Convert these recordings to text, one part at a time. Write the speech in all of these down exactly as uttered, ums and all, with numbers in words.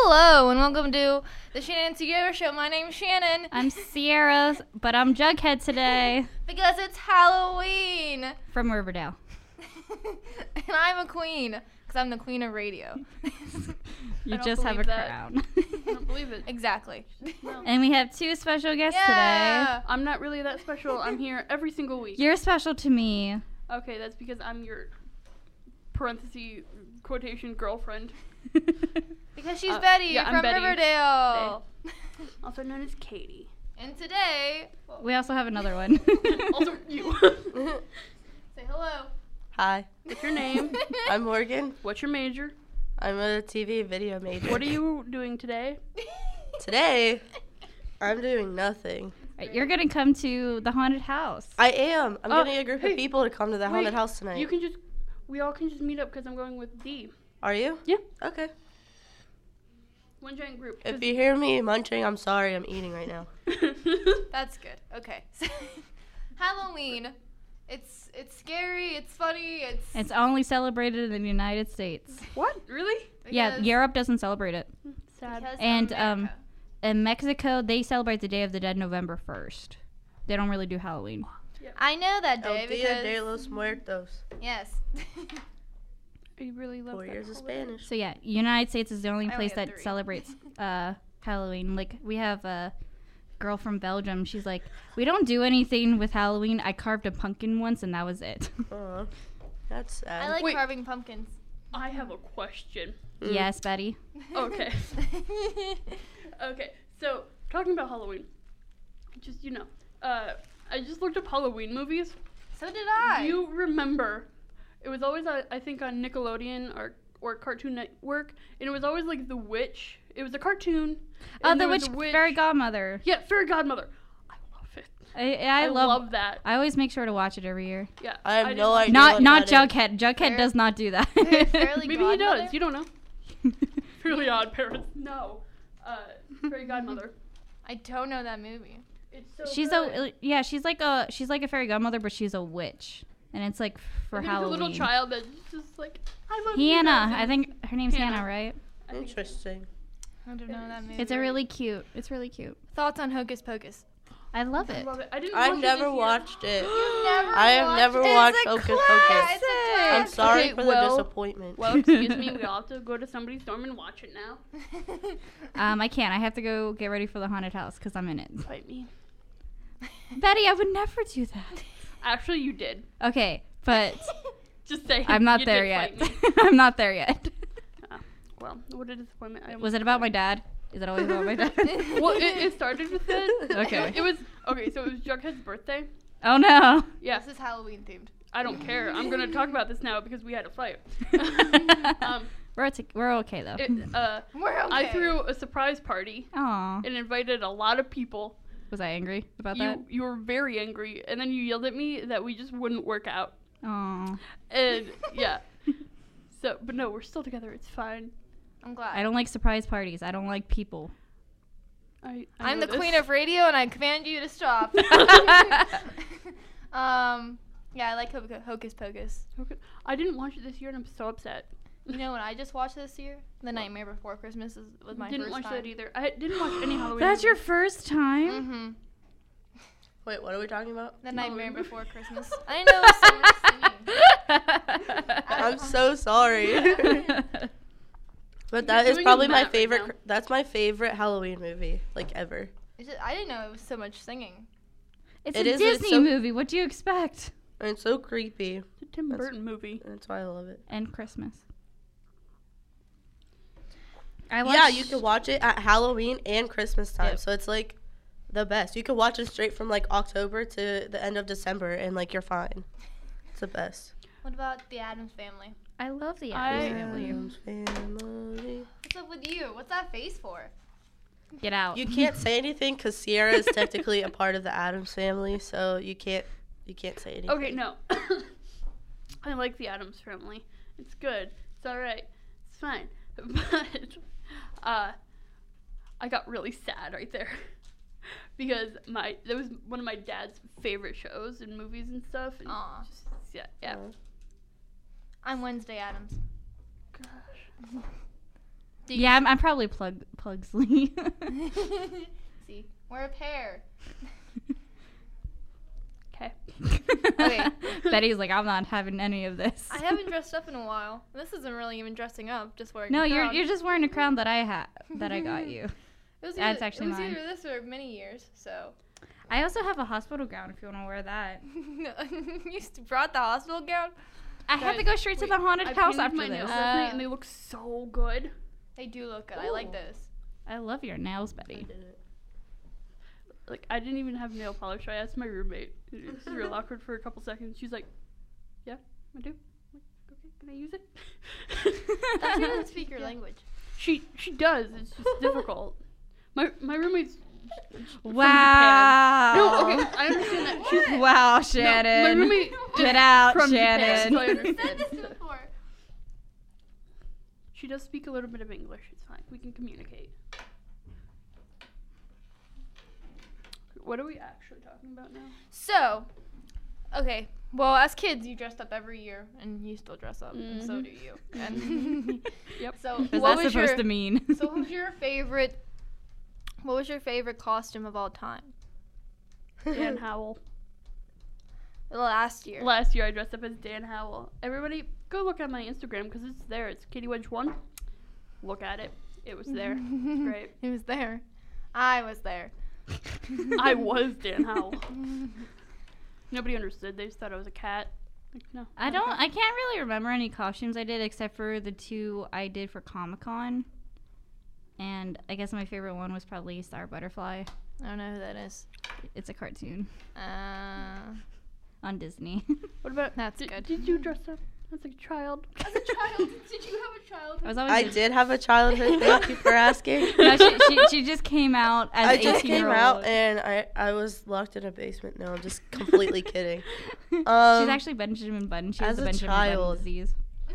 Hello, and welcome to the Shannon and Sierra Show. My name's Shannon. I'm Sierra, but I'm Jughead today. Because it's Halloween. From Riverdale. And I'm a queen, because I'm the queen of radio. You just have a that. crown. I don't believe it. Exactly. No. And we have two special guests Yeah. I'm not really that special. I'm here every single week. today. You're special to me. Okay, that's because I'm your parenthesis quotation girlfriend. Because she's Uh, Betty yeah, I'm from Betty. Riverdale. Also known as Katie. And today, We also have another one. Also you. say hello. Hi, What's your name? I'm Morgan. What's your major? I'm a T V video major. What are you doing today? Today, I'm doing nothing. Right, you're going to come to the haunted house. I am. I'm Uh, getting a group hey, of people to come to the haunted wait, house tonight. You can just, we all can just meet up because I'm going with Dee. Are you? Yeah. Okay. One giant group. If you hear me munching, I'm sorry. I'm eating right now. That's good. Okay. Halloween. It's it's scary. It's funny. It's It's only celebrated in the United States. What? Really? Yeah, because- Europe doesn't celebrate it. Sad. because And, um, America. In Mexico, they celebrate the Day of the Dead November first. They don't really do Halloween. I know that El day Dia because de los Muertos. yes. I really love Four that years of holiday. Spanish. So yeah, United States is the only I only place have that three. celebrates uh, Halloween. Like we have a girl from Belgium. She's like, we don't do anything with Halloween. I carved a pumpkin once, and that was it. Aw, that's sad. I like Wait. carving pumpkins. I have a question. Mm. Yes, Betty. Okay. Okay, so talking about Halloween, just you know, uh, I just looked up Halloween movies. So did I. Do you remember? It was always uh, I think on Nickelodeon or or Cartoon Network, and it was always like The Witch. It was a cartoon. Oh, and the there was witch, a fairy godmother. Yeah, Fairy Godmother. I love it. I, I, I love, love that. I always make sure to watch it every year. Yeah. I have didn't no watch- idea. Not what not that is. Jughead. Jughead Fair- does not do that. Fair- Fairly Maybe he Godmother? does. You don't know. Fairly Odd Parents. No. Uh, Fairy Godmother. I don't know that movie. It's so she's good. a yeah. She's like a she's like a fairy godmother, but she's a witch, and it's like for And there's Halloween. a little child that's just like, I love Hannah. you guys. I think her name's Hannah, Hannah. right? I think- Interesting. I don't know that movie. It's a really cute. It's really cute. Thoughts on Hocus Pocus? I love I it. love it. I didn't I've watch it never this year. watched it. Never I have watched never it. watched It's a Hocus classic. Pocus. It's a I'm sorry Okay, for well- the disappointment. Well, excuse me. We all have to go to somebody's dorm and watch it now. Um, I can't. I have to go get ready for the haunted house because I'm in it. Fight me. Betty, I would never do that. Actually, you did. Okay, but Just say I'm not you there did yet. fight me. I'm not there yet. Well, what a disappointment. I Was it about my dad? Is it always about my dad? Well, it, it started with it. Okay. It was okay. So it was Jughead's birthday. Oh no. Yeah. This is Halloween themed. I don't care. I'm gonna talk about this now because we had a fight. um, we're t- we're okay though. it, uh, We're okay. I threw a surprise party Aw. and invited a lot of people. Was I angry about that? You you were very angry, and then you yelled at me that we just wouldn't work out. Aw. And yeah. So, but no, we're still together. It's fine. I'm glad. I don't like surprise parties. I don't like people. I, I I'm know the this. queen of radio, and I command you to stop. um, yeah, I like Ho- Hocus Pocus. Okay. I didn't watch it this year, and I'm so upset. You know what I just watched this year? The Nightmare Before Christmas is, was my didn't first watch time. that either. I didn't watch any Halloween. That's your movies. first time? Mm-hmm. Wait, what are we talking about? The Nightmare Halloween. Before Christmas. I didn't know it was so much singing. I'm so sorry. But that You're is doing probably a my mat right favorite. now. cr- that's my favorite Halloween movie, like ever. It's just, I didn't know it was so much singing. It's It a is, it's Disney so- movie. What do you expect? And it's so creepy. It's a Tim That's- Burton movie. And that's why I love it. And Christmas. I Yeah, watched- you can watch it at Halloween and Christmas time. Yep. So it's like the best. You can watch it straight from like October to the end of December, and like you're fine. It's the best. What about the Addams Family? I love the I- Addams Family. Addams Family. What's up with you? What's that face for? Get out. You can't say anything because Sierra is technically a part of the Addams Family, so you can't you can't say anything. Okay, no. I like the Addams Family. It's good. It's all right. It's fine. But uh, I got really sad right there because my that was one of my dad's favorite shows and movies and stuff. And Aw. just, yeah, yeah. Aw. I'm Wednesday Addams. Gosh. Do you Yeah, I'm, I'm probably plug Pugsley. see? Wear a pair. Okay. Okay. Betty's like, I'm not having any of this. I haven't dressed up in a while. This isn't really even dressing up. Just wearing. No, a you're crown. you're just wearing a crown that I ha that I got you. It was That's either, actually it was mine. either this or many years. So. I also have a hospital gown if you want to wear that. You s- brought the hospital gown. I have to Guys, go straight to wait, the haunted I house painted after my this. nails last night Uh, and they look so good. They do look good. I like Ooh. this. I love your nails, Betty. Like, I didn't even have nail polish. I asked my roommate. It was real awkward for a couple seconds. She's like, yeah, I do. I'm like, okay, can I use it? That she doesn't speak your Yeah. language. She she does. It's just difficult. My my roommate's from Wow. Japan. No, okay, I understand that. She's, Wow, no, Shannon. my roommate Get out, from Japan, Shannon. so I Said understand. this before. She does speak a little bit of English. It's fine. We can communicate. What are we actually talking about now? So, okay. Well, as kids, you dressed up every year, and you still dress up, and so Mhm. do you. And Yep. So, What's what that was supposed your to mean? so what was your favorite? What was your favorite costume of all time? Dan Howell. Last year. Last year I dressed up as Dan Howell. Everybody, go look at my Instagram because it's there. It's Kitty Wedge one. Look at it. It was there. It's great. It was there. I was there. I was Dan Howell. Nobody understood. They just thought I was a cat. Like, no. I don't. I can't really remember any costumes I did except for the two I did for Comic Con. And I guess my favorite one was probably Star Butterfly. I don't know who that is. It's a cartoon Uh, on Disney. What about? That's did, good. Did you dress up as a child? As a child, did you have a childhood? I was always. I a- did have a childhood. Thank you for asking. No, she, she, she just came out as I an just came eighteen-year-old. out and I, I was locked in a basement. No, I'm just completely kidding. She's Um, actually Benjamin Button. She has as the a Benjamin child- Button disease.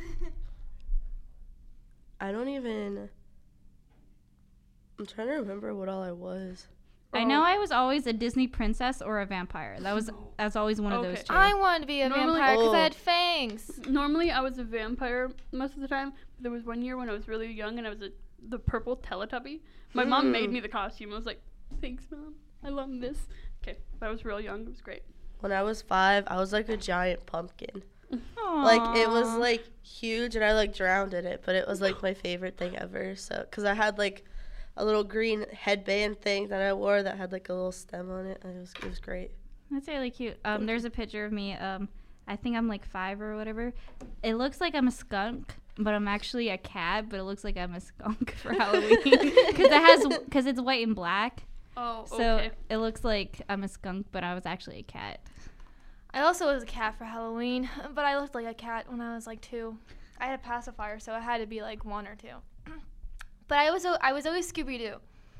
I don't even. I'm trying to remember what all I was. I know I was always a Disney princess or a vampire. That was that was always one of those Okay. two. I wanted to be a Normally- vampire because I Oh. had fangs. Normally I was a vampire most of the time. But there was one year when I was really young and I was a, the purple Teletubby. My mom made Mm. me the costume. I was like, thanks, Mom. I love this. Okay, but I was real young. It was great. When I was five, I was like a giant pumpkin. Aww. Like it was like huge, and I like drowned in it. But it was like my favorite thing ever. So, cause I had like a little green headband thing that I wore that had like a little stem on it. And it was it was great. That's really cute. Um, there's a picture of me. Um, I think I'm like five or whatever. It looks like I'm a skunk, but I'm actually a cat. But it looks like I'm a skunk for Halloween because it has because it's white and black. Oh, So okay. it looks like I'm a skunk, but I was actually a cat. I also was a cat for Halloween, but I looked like a cat when I was like two. I had a pacifier, so I had to be like one or two. But I was al- I was always Scooby Doo.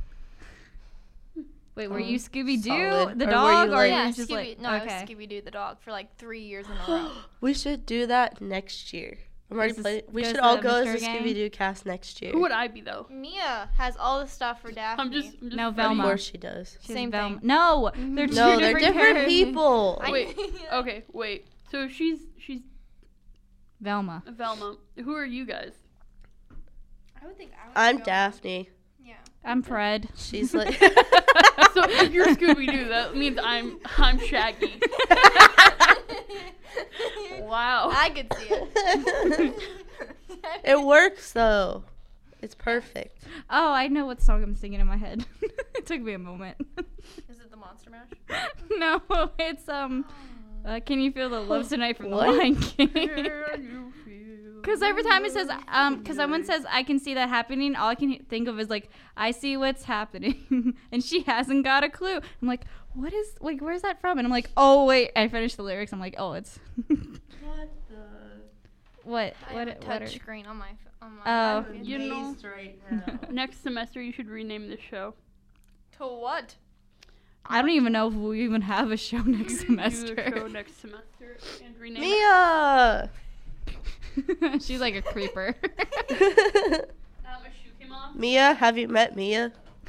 Wait, were Oh, you Scooby Doo, solid. the Or were dog, you, or like- you Yeah, was just Scooby. like no, I okay? was Scooby Doo the dog for like three years in a row. We should do that next year. I'm already This is- playing. We goes should to all the go as Mystery a Gang? Scooby Doo cast next year. Who would I be though? Mia has all the stuff for Daphne. I'm just, I'm just No, ready. Of Velma. course she does. She's Same Velma. thing. No, they're two No, different they're different characters. people. I- Wait. Okay, wait. So she's she's Velma. Velma. Who are you guys? I would think I would I'm go- Daphne. Yeah. I'm Fred. She's like. So if you're Scooby Doo, that means I'm I'm Shaggy. Wow. I could see it. It works though. It's perfect. Oh, I know what song I'm singing in my head. It took me a moment. Is it the Monster Mash? No, it's um. Uh, can you feel the love tonight from What? the Lion King? Can you feel Because every time it says um, because someone says I can see that happening, all I can think of is like I see what's happening, and she hasn't got a clue. I'm like, what is like where's that from? And I'm like, oh wait, I finished the lyrics. I'm like, oh, it's What the? what I what have a what touch are, screen on my f- on my. Oh. iPad. You know- right now. Next semester you should rename this show. To what? I don't even know if we even have a show next Do a show semester. next semester and rename it. Mia. She's like a creeper. Uh, my shoe came off. Mia, have you met Mia?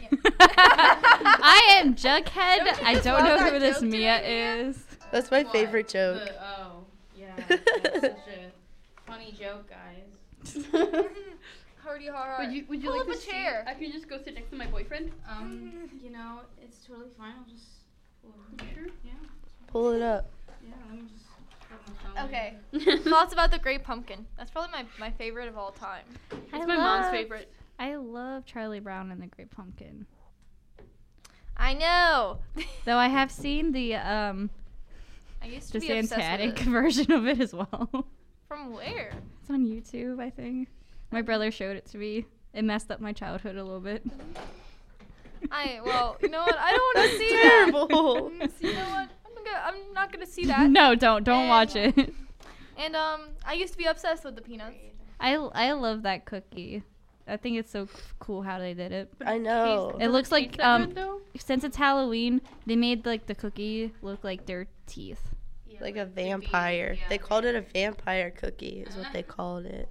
I am Jughead. Don't you I just don't love know that who this joke Mia today, Mia? is. That's my favorite joke. The- oh, yeah. That's such a funny joke, guys. Hardy hard. Would you Would you Pull like up to a see- chair. I can just go sit next to my boyfriend. Um, you know, it's totally fine. I'll just. Sure. Yeah. Pull it up. Yeah. Let me just. Put my phone Okay. Thoughts about the Great Pumpkin. That's probably my, my favorite of all time. It's I my mom's love- favorite. I love Charlie Brown and the Great Pumpkin. I know. Though I have seen the um I used to the be obsessed satanic with it. version of it as well. From where? It's on YouTube, I think. My brother showed it to me. It messed up my childhood a little bit. I well, you know what? I don't want to see that. Terrible. Mm, so you know what? I'm gonna, I'm not gonna see that. No, don't don't And- watch it. And um, I used to be obsessed with the peanuts. I I love that cookie. I think it's so c- cool how they did it. I know. It looks like Taste that um good, though? since it's Halloween, they made like the cookie look like their teeth. Like a vampire. They called it a vampire cookie, is what they called it.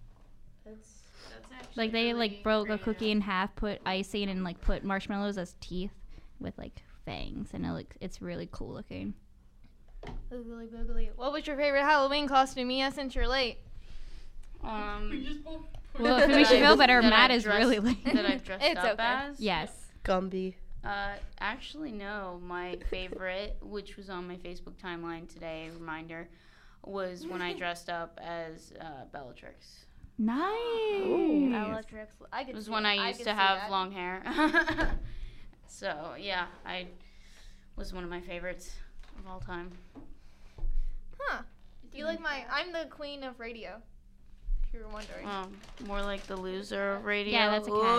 Like they like broke a cookie in half, put icing, and like put marshmallows as teeth with like fangs, and it look it's really cool looking. Oogly boogly. What was your favorite Halloween costume, Mia? Since you're late. Um, Well, if we that should I- feel better, that Matt I've is dressed- really late. that I've dressed It's up okay. as. Yes. Gumby. Uh, actually, no. My favorite, which was on my Facebook timeline today, reminder, was when I dressed up as uh, Bellatrix. Nice. Bellatrix. I could It was see when it. I used could to see have that. long hair. So yeah, I was one of my favorites of all time. Huh. Do you like my? I'm the queen of radio. If you were wondering. Well, more like the loser of radio. Yeah, that's a cat.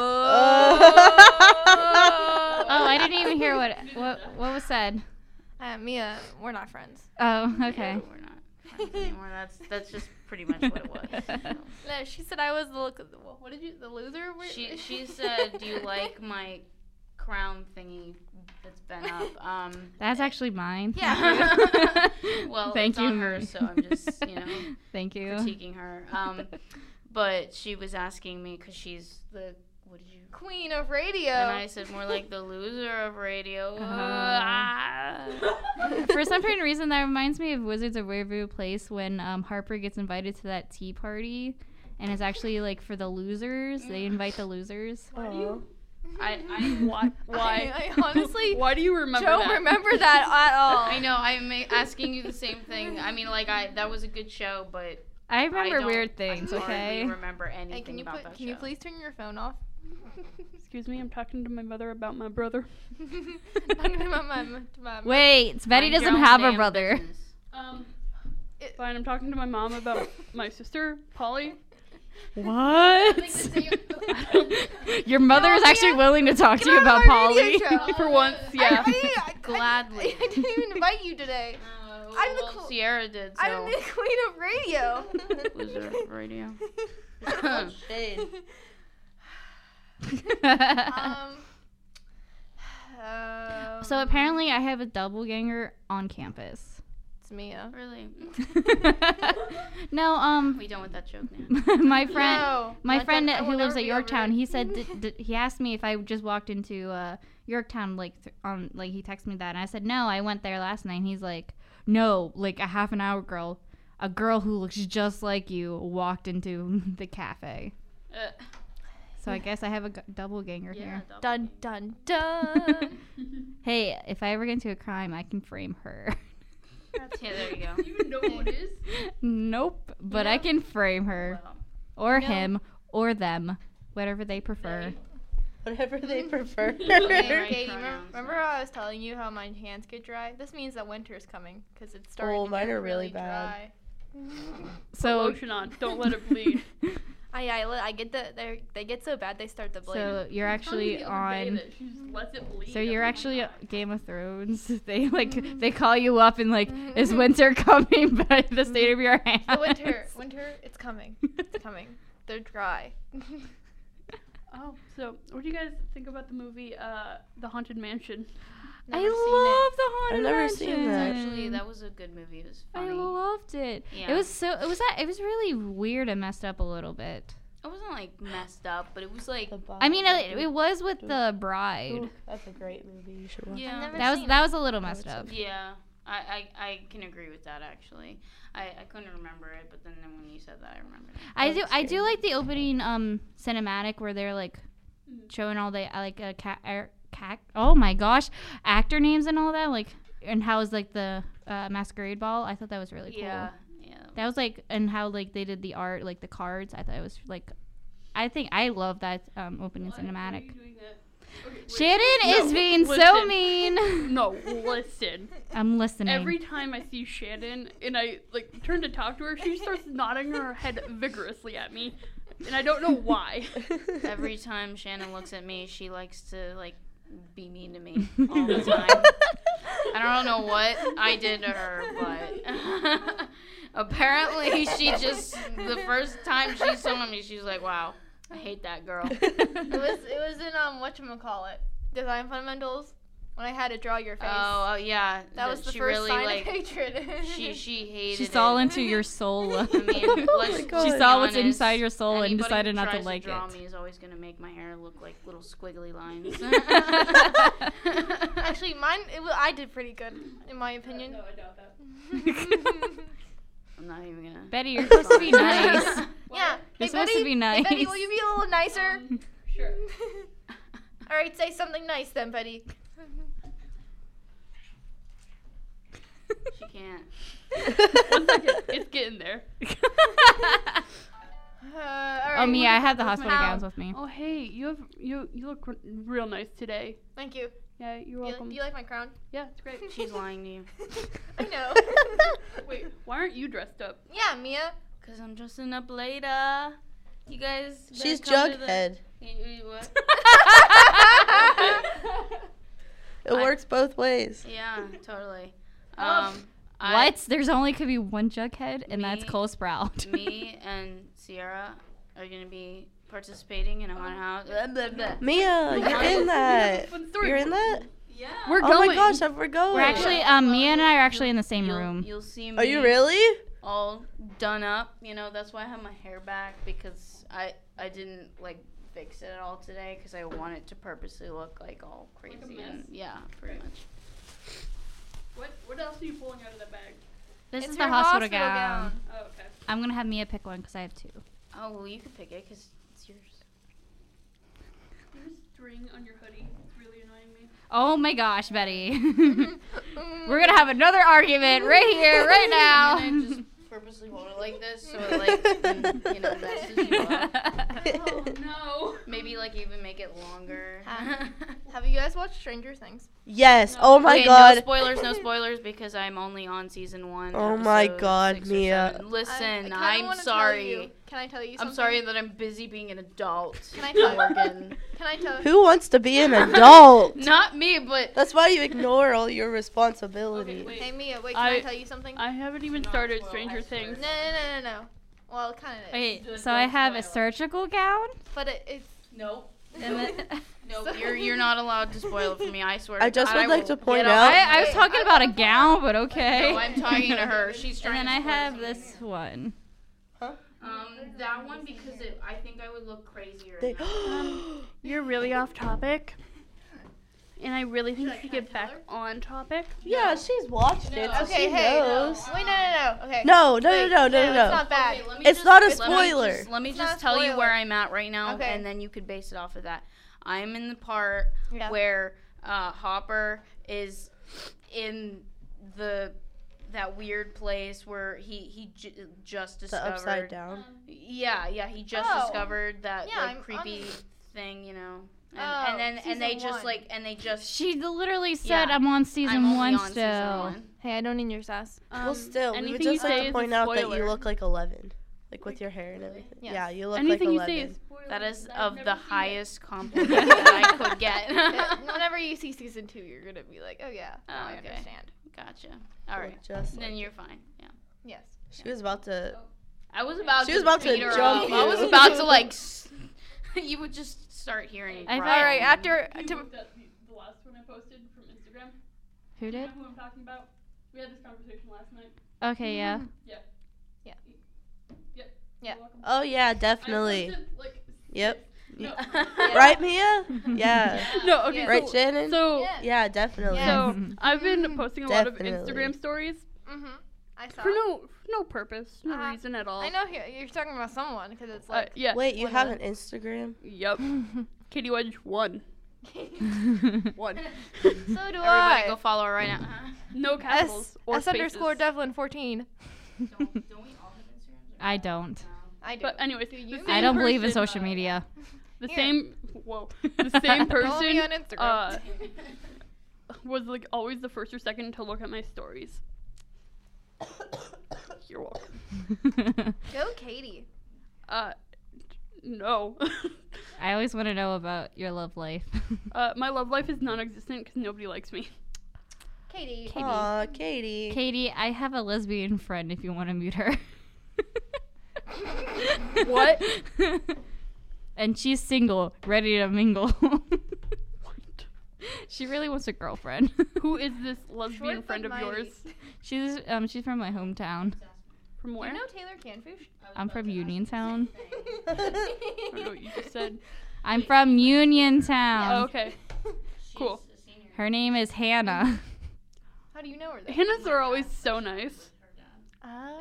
Oh. Oh, I didn't even hear what what what was said. Uh, Mia, we're not friends. Oh, Yeah, okay. we're not friends anymore. That's that's just pretty much what it was. So. No, she said I was the look. What did you? The loser? Where- She she said, "Do you like my crown thingy that's been up?" Um, That's actually mine. Yeah. well, Thank it's you. on her, so I'm just you know Thank you. critiquing her. Um, but she was asking me because she's the what did you? Queen of radio. And I said more like the loser of radio. Uh-huh. Ah. For some strange reason, that reminds me of Wizards of Waverly Place when um, Harper gets invited to that tea party, and it's actually like for the losers. They invite the losers. Oh. I, I Why? Why? I, I honestly Why do you remember don't that? remember that at all. I know I'm ma- asking you the same thing. I mean, like I that was a good show, but I I remember don't- we're things, I hardly okay? remember anything Hey, can you about put, that can you show. please turn your phone off? Excuse me, I'm talking to my mother about my brother. Talking about my, my, Wait, Betty Mind your doesn't own have a damn brother. business. Um, It- fine. I'm talking to my mom about my sister, Polly. What? Your mother is actually willing to talk to Get you out of about my radio Polly. show. For once, yeah. I, I, I, Gladly. I, I didn't even invite you today. Uh, I'm the well, cool- Sierra did, so. I'm the queen of radio. Loser of radio. Shade. um. um, So apparently, I have a doppelganger on campus. it's Mia. Really? No, um, We done with that joke now. my friend, No, my not friend that- I who will lives never at be over Yorktown, it. he said d- d- he asked me if I just walked into uh, Yorktown, like th- on like he texted me that, and I said no, I went there last night. And he's like, no, like a half an hour girl, a girl who looks just like you walked into the cafe. Uh, So I guess I have a g- doppelganger yeah, here. double. Dun dun dun. Hey, if I ever get into a crime, I can frame her. Yeah, there you go. You even know who it is? Nope, but I can frame her Well, or No. him or them, whatever they prefer. Whatever they prefer. Right. Okay, you remember, pronouns, remember how I was telling you how my hands get dry? This means that winter's coming because it's starting Oh, to mine get are really really bad. dry. So Lotion on. Don't let it bleed. I, I, li- I get the they they get so bad they start to bleed. So you're actually on. She just lets it bleed. So I'm you're like, actually uh, Game of Thrones. They like they call you up and like, is winter coming? By the state of your hands. the winter, winter, it's coming, it's coming. They're dry. Oh, so what do you guys think about the movie uh, The Haunted Mansion? I Never seen love the Haunted I've never seen Mansion. that. actually, that was a good movie. It was I funny. loved it. Yeah. It was so. It was that. It was really weird and messed up a little bit. It wasn't like messed up, but it was like The I mean, Body. it, it was with the bride. Ooh, that's a great movie. You should watch. yeah, never That was seen that was a little messed up. yeah. I, I, I can agree with that actually. I, I couldn't remember it, but then, then when you said that, I remembered it. I do That's I do scary. like the opening um cinematic where they're like showing all the uh, like a cat er, cat oh my gosh actor names and all that, like, and how is like the uh, masquerade ball. I thought that was really cool. Yeah, yeah. That was like, and how like they did the art, like the cards. I thought it was like, I think I love that um opening cinematic. Okay, wait. Shannon No, is being so listen. mean. No, listen. I'm listening. Every time I see Shannon and I like turn to talk to her, she starts nodding her head vigorously at me, and I don't know why. Every time Shannon looks at me, she likes to like be mean to me all the time. I don't know what I did to her, but apparently she just, the first time she saw me, she was like, wow, I hate that girl. It was it was in um whatchamacallit, Design Fundamentals, when I had to draw your face. Oh, oh yeah. that was the she first really, sign like, of hatred. She she hated She it. saw into your soul. I mean, let's God. She be saw what's honest, inside your soul and anybody decided who not to tries like draw it. me is always gonna make my hair look like little squiggly lines. Actually, mine it was, I did pretty good in my opinion. No, I doubt that. I'm not even gonna. Betty, you're supposed to be nice. Yeah. You're Hey, supposed Betty, to be nice. Hey, Betty, will you be a little nicer? Sure. All right, say something nice then, Betty. She can't. One second, it's getting there. Uh, all right. Oh, me, I have the Where's hospital my- gowns with me. Oh hey, you have you you look r- real nice today. Thank you. Yeah, you're Do you, welcome. do you like my crown? Yeah, it's great. She's lying to you. I know. Wait, why aren't you dressed up? Yeah, Mia. Cause I'm dressing up later. You guys. better She's come to the- Jughead. You- you what? It I- works both ways. Yeah, totally. Um, I- What? There's only could be one Jughead, and that's Me- Cole Sprout. me and Sierra are gonna be participating in a haunted house. Blah, blah, blah. Mia, you're in that. Fun story. You're in that? Yeah. We're Oh going. my gosh, we're going. We're actually, um, Mia and I are actually in the same You'll, room. You'll see me. Are you really? all done up? You know, that's why I have my hair back, because I I didn't like fix it at all today because I wanted to purposely look like all crazy Like a mess. and yeah, pretty much. What what else are you pulling out of that bag? This It's is her the hospital, hospital gown. gown. Oh, okay. I'm gonna have Mia pick one because I have two. Oh well, you can pick it because it's yours. There's string on your hoodie. It's really annoying me. Oh my gosh, Betty. We're gonna have another argument right here, right now. I'm gonna just purposely hold it like this so it like mm, you know messes you up. Oh no. Maybe like even make it longer. Ha- Have you guys watched Stranger Things? Yes. Oh my Okay, god. No spoilers, no spoilers, because I'm only on season one. Oh my episode God, six or Mia. seven. I- Listen, I kinda I'm wanna tell sorry. you- Can I tell you something? I'm sorry that I'm busy being an adult. Can I tell you? Morgan. Can I tell you? Who wants to be an adult? Not me, but That's why you ignore all your responsibilities. Okay, wait. Hey, Mia, wait, can I, I- tell you something? I haven't even Not started spoil, Stranger I swear. Things. No, no, no, no, no. Well, it kind of is. Okay, Just so I don't have a spoil. surgical gown. But it, it's. nope. And then, No, So- you're you're not allowed to spoil it for me. I swear. I to just God, would like will to point get out- off- I, I was Wait, talking I about a wanna gown, but okay. No, I'm talking to her. She's And trying then I to spoil have something this here. one. Um, that one because it, I think I would look crazier. They- in that. You're really off topic. And I really think Should I- you should can I get tell back her? on topic. yeah, she's watched it, so Okay, she hey. knows. Wait, no, no, no. Okay. No, no, Wait, no, no, no, It's no. not bad. Okay, let me It's just- not a let me spoiler. just- Let me It's just, not a tell you spoiler. where I'm at right now, Okay. and then you could base it off of that. I'm in the part Yeah. where uh, Hopper is in the that weird place where he he j- just The discovered. upside down. Yeah, yeah, he just Oh. discovered that Yeah, like I'm- creepy I'm- thing, you know. And, Oh, and then and they season just one. like and they just She literally said Yeah. I'm on season I'm only one on season still. one. Hey, I don't need your sass. well, Um, still, we would anything you just say like is to a point out that you spoiler. look like eleven. Like with your hair and everything. Yes. Yeah, you look Anything like you say eleven. is spoiler. That is I've of never the seen it. highest compliment that I could get. Yeah, Whenever you see season two, you're gonna be like, oh yeah, now Oh, I okay. understand. Gotcha. All right. Just Then like you're it. fine. Yeah. Yes. She was about to. I was about She to was about to beat her jump up. I was you. about to like s- you would just start hearing I- right. All right. After You to, looked at the, the last one I posted from Instagram. Who You know did? who I'm talking about? We had this conversation last night. Okay, yeah. Yeah. Yeah. Yep. Yeah. You're welcome. Oh yeah, I definitely. posted, like, Yep. No. Right, Mia? Yeah. No, okay. Right, so, Shannon? so, Yeah. Yeah, definitely. Yeah. so I've been posting a lot of Definitely. Instagram stories Mm-hmm. I saw. for no for no purpose, no Uh, reason at all. I know you're, you're talking about someone because it's Uh, like. yeah. Wait, you One have of an Instagram? Yep. Katie Wedge one. One. So do Everybody I. go follow her right now. No capitals S, or S underscore spaces. Devlin fourteen. don't, don't we all have Instagrams? I don't. I do. But anyways, Do the you? same I don't believe in person- social media. The Here. same. Whoa. The same Follow me person on Instagram. uh, was like always the first or second to look at my stories. You're welcome. Go, Katie. Uh, no. I always want to know about your love life. uh, my love life is non-existent because nobody likes me. Katie. Katie. Aw, Katie. Katie, I have a lesbian friend if you want to meet her. What? And she's single, ready to mingle. She really wants a girlfriend. Who is this lesbian Short friend but of yours? mighty. She's um she's from my hometown. From Do where? you know Taylor Canfish? I'm from Uniontown. I don't know what you just said. I'm from Uniontown. Oh, okay. Cool. Her name is Hannah. How do you know her? Then? Hannahs are always so nice. Ah.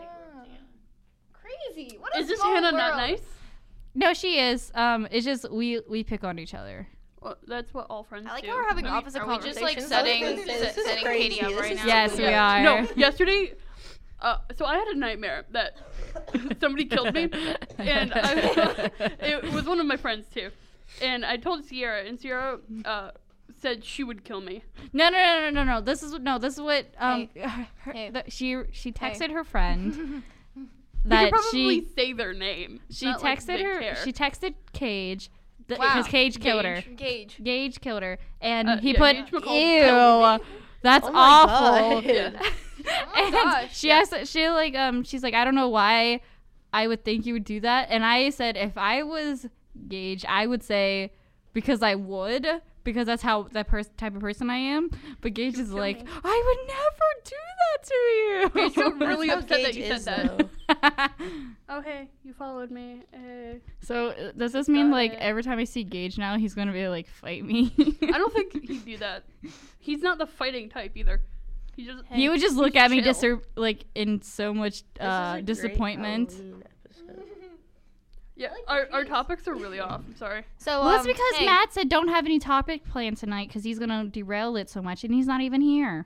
Crazy. What a Is this small Hannah not world. nice? No, she is. Um, it's just we we pick on each other. Well, that's what all friends I like do. how we're having I mean, opposite Are we just conversations. like I was setting, gonna say, set, this is setting crazy. Katie up This right is now? Yes, we Yeah. are. No, yesterday, uh, so I had a nightmare that somebody killed me, and I, it was one of my friends too. And I told Sierra, and Sierra uh, said she would kill me. No, no, no, no, no, no. This is no. This is what um Hey. her, her- Hey. the- she she texted Hey. her friend You that could probably she say their name. she not like texted they her care. she texted Cage because Wow. Cage killed her. Gage. Gage killed her, and Uh, he yeah, put Gage McCall killed ew. That's Oh my awful. God. Yeah. Oh my And gosh. she asked, she like, um, she's like, I don't know why I would think you would do that. And I said, if I was Gage, I would say because I would, because that's how that pers- type of person I am. But Gage is kill like, me. I would never do that to you. Gage got really That's how upset that Gage you said is, that. though. Oh, hey, you followed me. Hey. So uh, does this mean Got like it. every time I see Gage now, he's gonna be like, fight me? I don't think he'd do that. He's not the fighting type either. He just He would just look he's at me chill. dis- like in so much This is a uh, great disappointment. Halloween episode. Yeah, our, our topics are really off. I'm sorry. So Well, that's um, because hey, Matt said don't have any topic planned tonight because he's gonna derail it so much, and he's not even here.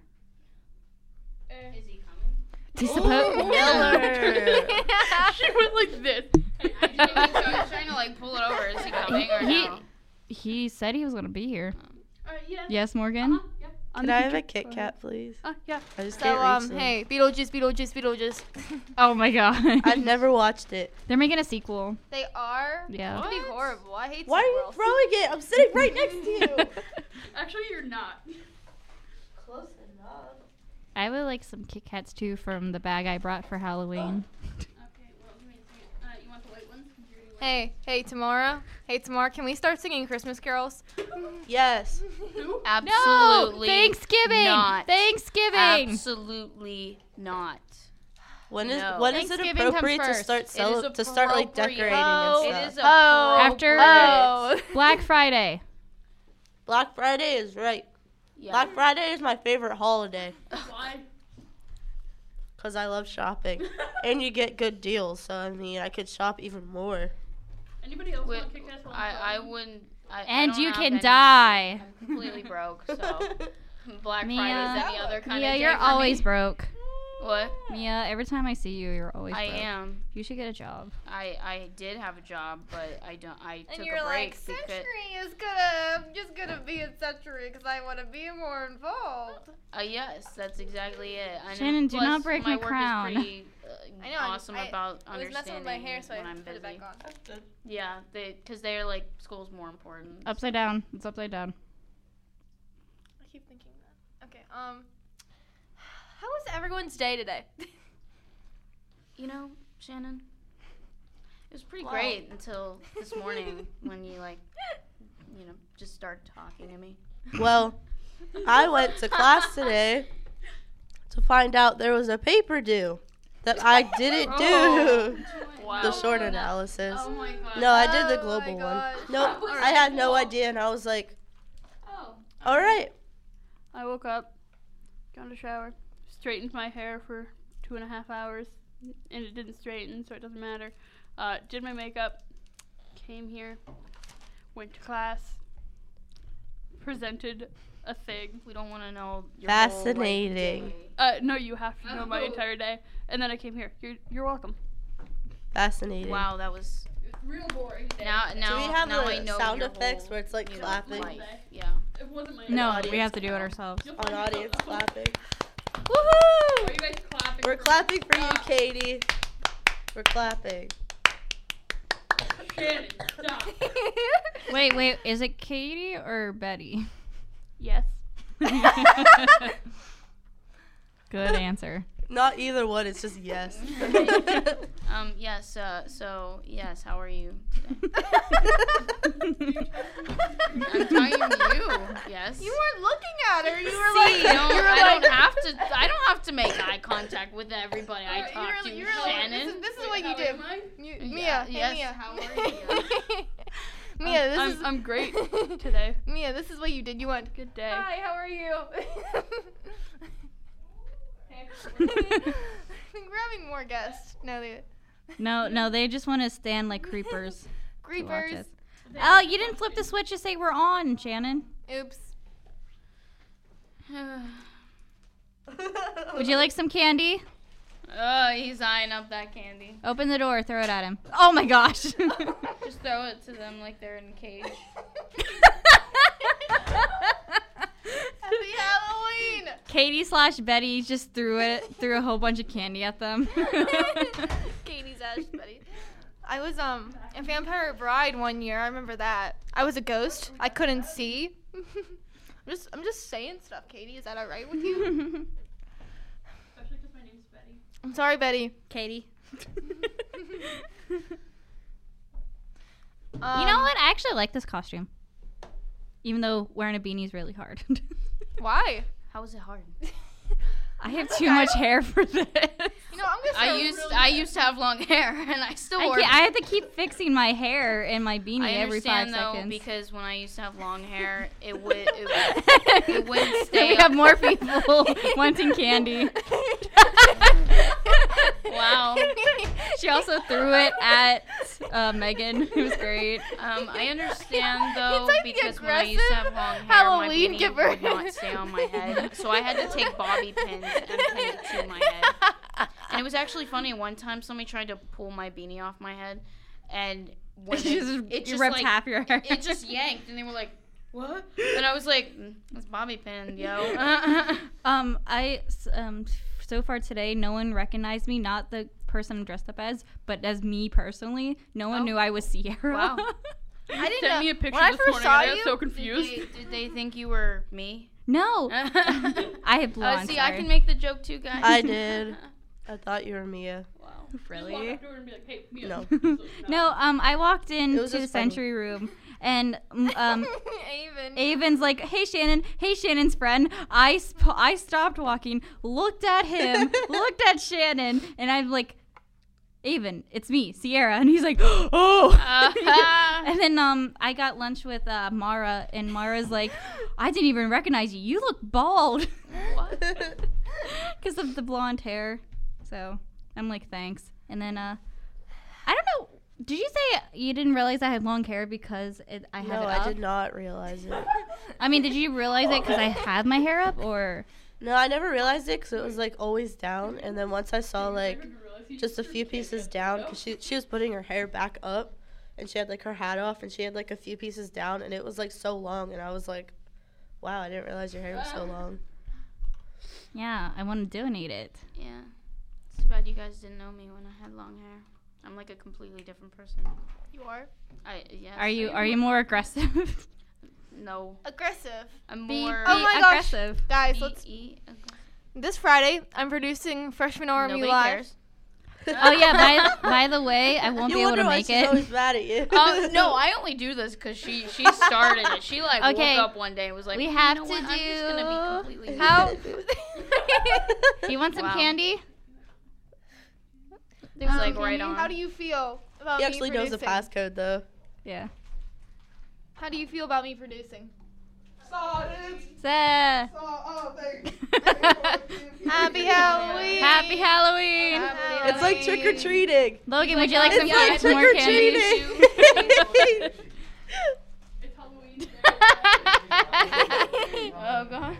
Is he coming? Do you suppose? Miller. She went like this. I, just, I was trying to like pull it over. Is he coming or He- no? He said he was gonna be here. Uh, yeah. Yes, Morgan. Uh-huh, yeah. I'm Can the I have a teacher. Kit Kat, please? Uh, yeah. I just So can't um, reach them. hey, Beetlejuice, Beetlejuice, Beetlejuice. Oh my god. I've never watched it. They're making a sequel. They are. Yeah. It's gonna be horrible. I hate. Why are you sequels. throwing it? I'm sitting right next to you. Actually, you're not. Close enough. I would like some Kit Kats too from the bag I brought for Halloween. Okay, well, give me a second. Uh, you want the white ones? 'Cause you're already Hey, hey, Tamara. Hey, Tamara. Can we start singing Christmas carols? Yes. Who? Absolutely. No, Thanksgiving. not. Thanksgiving. Absolutely not. When is No. when is it Thanksgiving comes appropriate to first. start It is cel- to start like appropriate. decorating Oh, and It stuff? is Oh. After- appropriate. Oh. Black Friday. Black Friday is right. Yeah. Black Friday is my favorite holiday Why? because I love shopping and you get good deals. So I mean, I could shop even more. Anybody else Wait, want Kit Kats? while I'm I, I talking? wouldn't. I, I And don't you have can any. die. I'm completely broke, so Black Mia. Friday is any other kind Mia, of day you're for always me. broke. What? Mia, every time I see you, you're always I broke. am. You should get a job. I I did have a job, but I don't. I And took you're a break like, because Century is gonna, I'm just gonna be in Century because I want to be more involved. uh, yes, that's exactly it. I know- Shannon, do plus, not break my work crown. Is pretty, uh, I know. I'm- awesome I, about I was messing understanding with my hair, so I when I'm put busy. it back on. Yeah, they because they're like school's more important. Upside down. It's upside down. I keep thinking that. Okay. Um. How was everyone's day today? You know, Shannon, it was pretty Wow. great until this morning when you like, you know, just started talking to me. Well, I went to class today to find out there was a paper due. that I didn't do Oh. Wow. the short analysis. Oh my god. No, I did the Oh global my one. gosh. Nope, Alright, I had no cool. idea, and I was like, Oh. all right. I woke up, got a shower, straightened my hair for two and a half hours, and it didn't straighten, so it doesn't matter. Uh, did my makeup, came here, went to class, presented a thing. We don't want to know. Your Fascinating. Whole, like, day. Uh, no, you have to know my Oh. entire day. And then I came here. You're, you're welcome. Fascinating. Wow, that was. Real boring day. Now, now, Do we have now I the know sound your effects whole, where it's like you know, clapping life. Yeah. It wasn't my No, audience. we have to do it ourselves. You'll on find out. audience clapping? Are Woohoo! you guys clapping? We're for clapping for you, Stop. Katie. We're clapping. Shannon, stop. Wait, wait, is it Katie or Betty? Yes. Good answer. Not either one. It's just yes. Um. Yes. Uh. So yes. How are you today? I'm telling you. Yes. You weren't looking at her. You were See, like, no, you were I like, don't have to. I don't have to make eye contact with everybody I You're- talk you're- to. you're like, Shannon. This is, this is Wait, what you how do. am I? You, Yeah, Mia. Hey, yes, Mia. how are you? Mia, this I'm, is. I'm great today. Mia, this is what you did. You went. Good day. Hi, how are you? I think we're having more guests. No, they No, no, they just want to stand like creepers. to watch creepers. us. Oh, you didn't flip the switch to say we're on, Shannon. Oops. Would you like some candy? Oh, he's eyeing up that candy. Open the door, throw it at him. Oh my gosh. Just throw it to them like they're in a cage. Happy Halloween! Katie slash Betty just threw it, threw a whole bunch of candy at them. Katie's Ash Buddy. I was um in Vampire Bride one year. I remember that. I was a ghost. I couldn't see. I'm just I'm just saying stuff, Katie. Is that all right with you? Especially because my name's Betty. I'm sorry, Betty. Katie. Um, You know what? I actually like this costume. Even though wearing a beanie is really hard. Why? How is it hard? I have too much hair for this. You know, I'm gonna I say used really I good. used to have long hair and I still I, wore. can't, I have to keep fixing my hair and my beanie I every five understand though seconds. because when I used to have long hair, it would it, it wouldn't stay we have up. more people wanting candy. Wow. She also threw it at uh, Megan. It was great. Um, I understand though It's like the because when I used to have long hair, Halloween my beanie giver. would not stay on my head, so I had to take bobby pins and pin it to my head. And it was actually funny. One time, somebody tried to pull my beanie off my head, and when You it, just- it you just ripped like, half your hair. It just yanked, and they were like, "What?" And I was like, mm, "It's bobby pinned, yo." Um, I s- um so far today, no one recognized me. Not the person I'm dressed up as, but as me personally. No one Oh. knew I was Sierra. Wow. I didn't Sent know. me a picture when I this first morning saw and I was you, so Did confused. they, did they think you were me? No, uh, I have blonde. see, I hair. can make the joke too, guys. I did. I thought you were Mia. Wow. Really? Just walk up to her and be like, hey, Mia. No. No, um, I walked into was the just funny. Century Room, and mm, um, Avon. Avon's like, "Hey Shannon, hey Shannon's friend." I sp- I stopped walking, looked at him, looked at Shannon, and I'm like, "Avon, it's me, Sierra," and he's like, "Oh." Uh-huh. And then um, I got lunch with uh, Mara, and Mara's like, "I didn't even recognize you. You look bald," because of the blonde hair. So I'm like, "Thanks." And then uh, I don't know. Did you say you didn't realize I had long hair because it, I had No, it I up? did not realize it. I mean, did you realize it because I had my hair up, or? No, I never realized it because it was like always down. And then once I saw like just a few pieces down, because she she was putting her hair back up, and she had like her hat off, and she had like a few pieces down, and it was like so long, and I was like, wow, I didn't realize your hair was so long. Yeah, I want to donate it. Yeah. It's too bad you guys didn't know me when I had long hair. I'm like a completely different person. You are I yes. Are you are you more aggressive? No. aggressive. I'm Be, more. Oh be my gosh. aggressive. Guys, E- let's. E- aggressive. This Friday, I'm producing Freshman R M U Nobody Live. cares. Oh yeah. By by the way, I won't You be able wonder to why make she's it. always mad at you. Uh, no, I only do this because she she started it. She like Okay. woke up one day and was like, We "You have know to what? I'm just gonna be do- completely How? Do you want some Wow. candy? It was Um, like right on. How do you feel about He me actually knows the producing? passcode though. Yeah. How do you feel about me producing? Sa- Happy Halloween! Happy Halloween. Happy It's like trick or treating. Logan, would you like some It's candy? like Some trick more or candy? treating. It's Halloween. Oh god.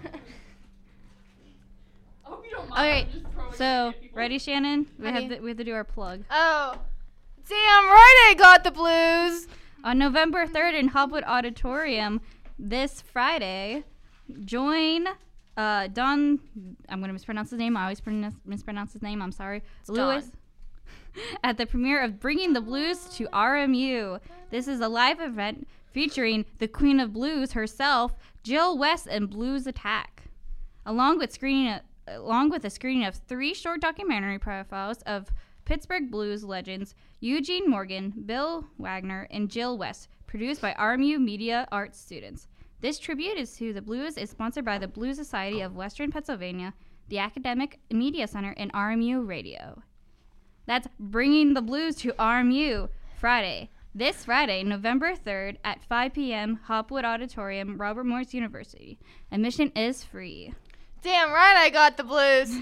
I hope you don't mind. Okay, I'm just throwing so candy at people. ready, Shannon? We have Ready. to, we have to do our plug. Oh, damn right I got the blues. On November third in Hopwood Auditorium this Friday, join uh, Don. I'm going to mispronounce his name. I always pronounce, mispronounce his name. I'm sorry. Lewis. At the premiere of Bringing the Blues to R M U. This is a live event featuring the Queen of Blues herself, Jill West, and Blues Attack, along with screening, along with a screening of three short documentary profiles of Pittsburgh blues legends Eugene Morgan, Bill Wagner, and Jill West, produced by R M U Media Arts students. This tribute is to the blues is sponsored by the Blues Society of Western Pennsylvania, the Academic Media Center, and R M U Radio. That's Bringing the Blues to R M U, Friday. This Friday, November third at five p.m., Hopwood Auditorium, Robert Morris University. Admission is free. Damn right I got the blues.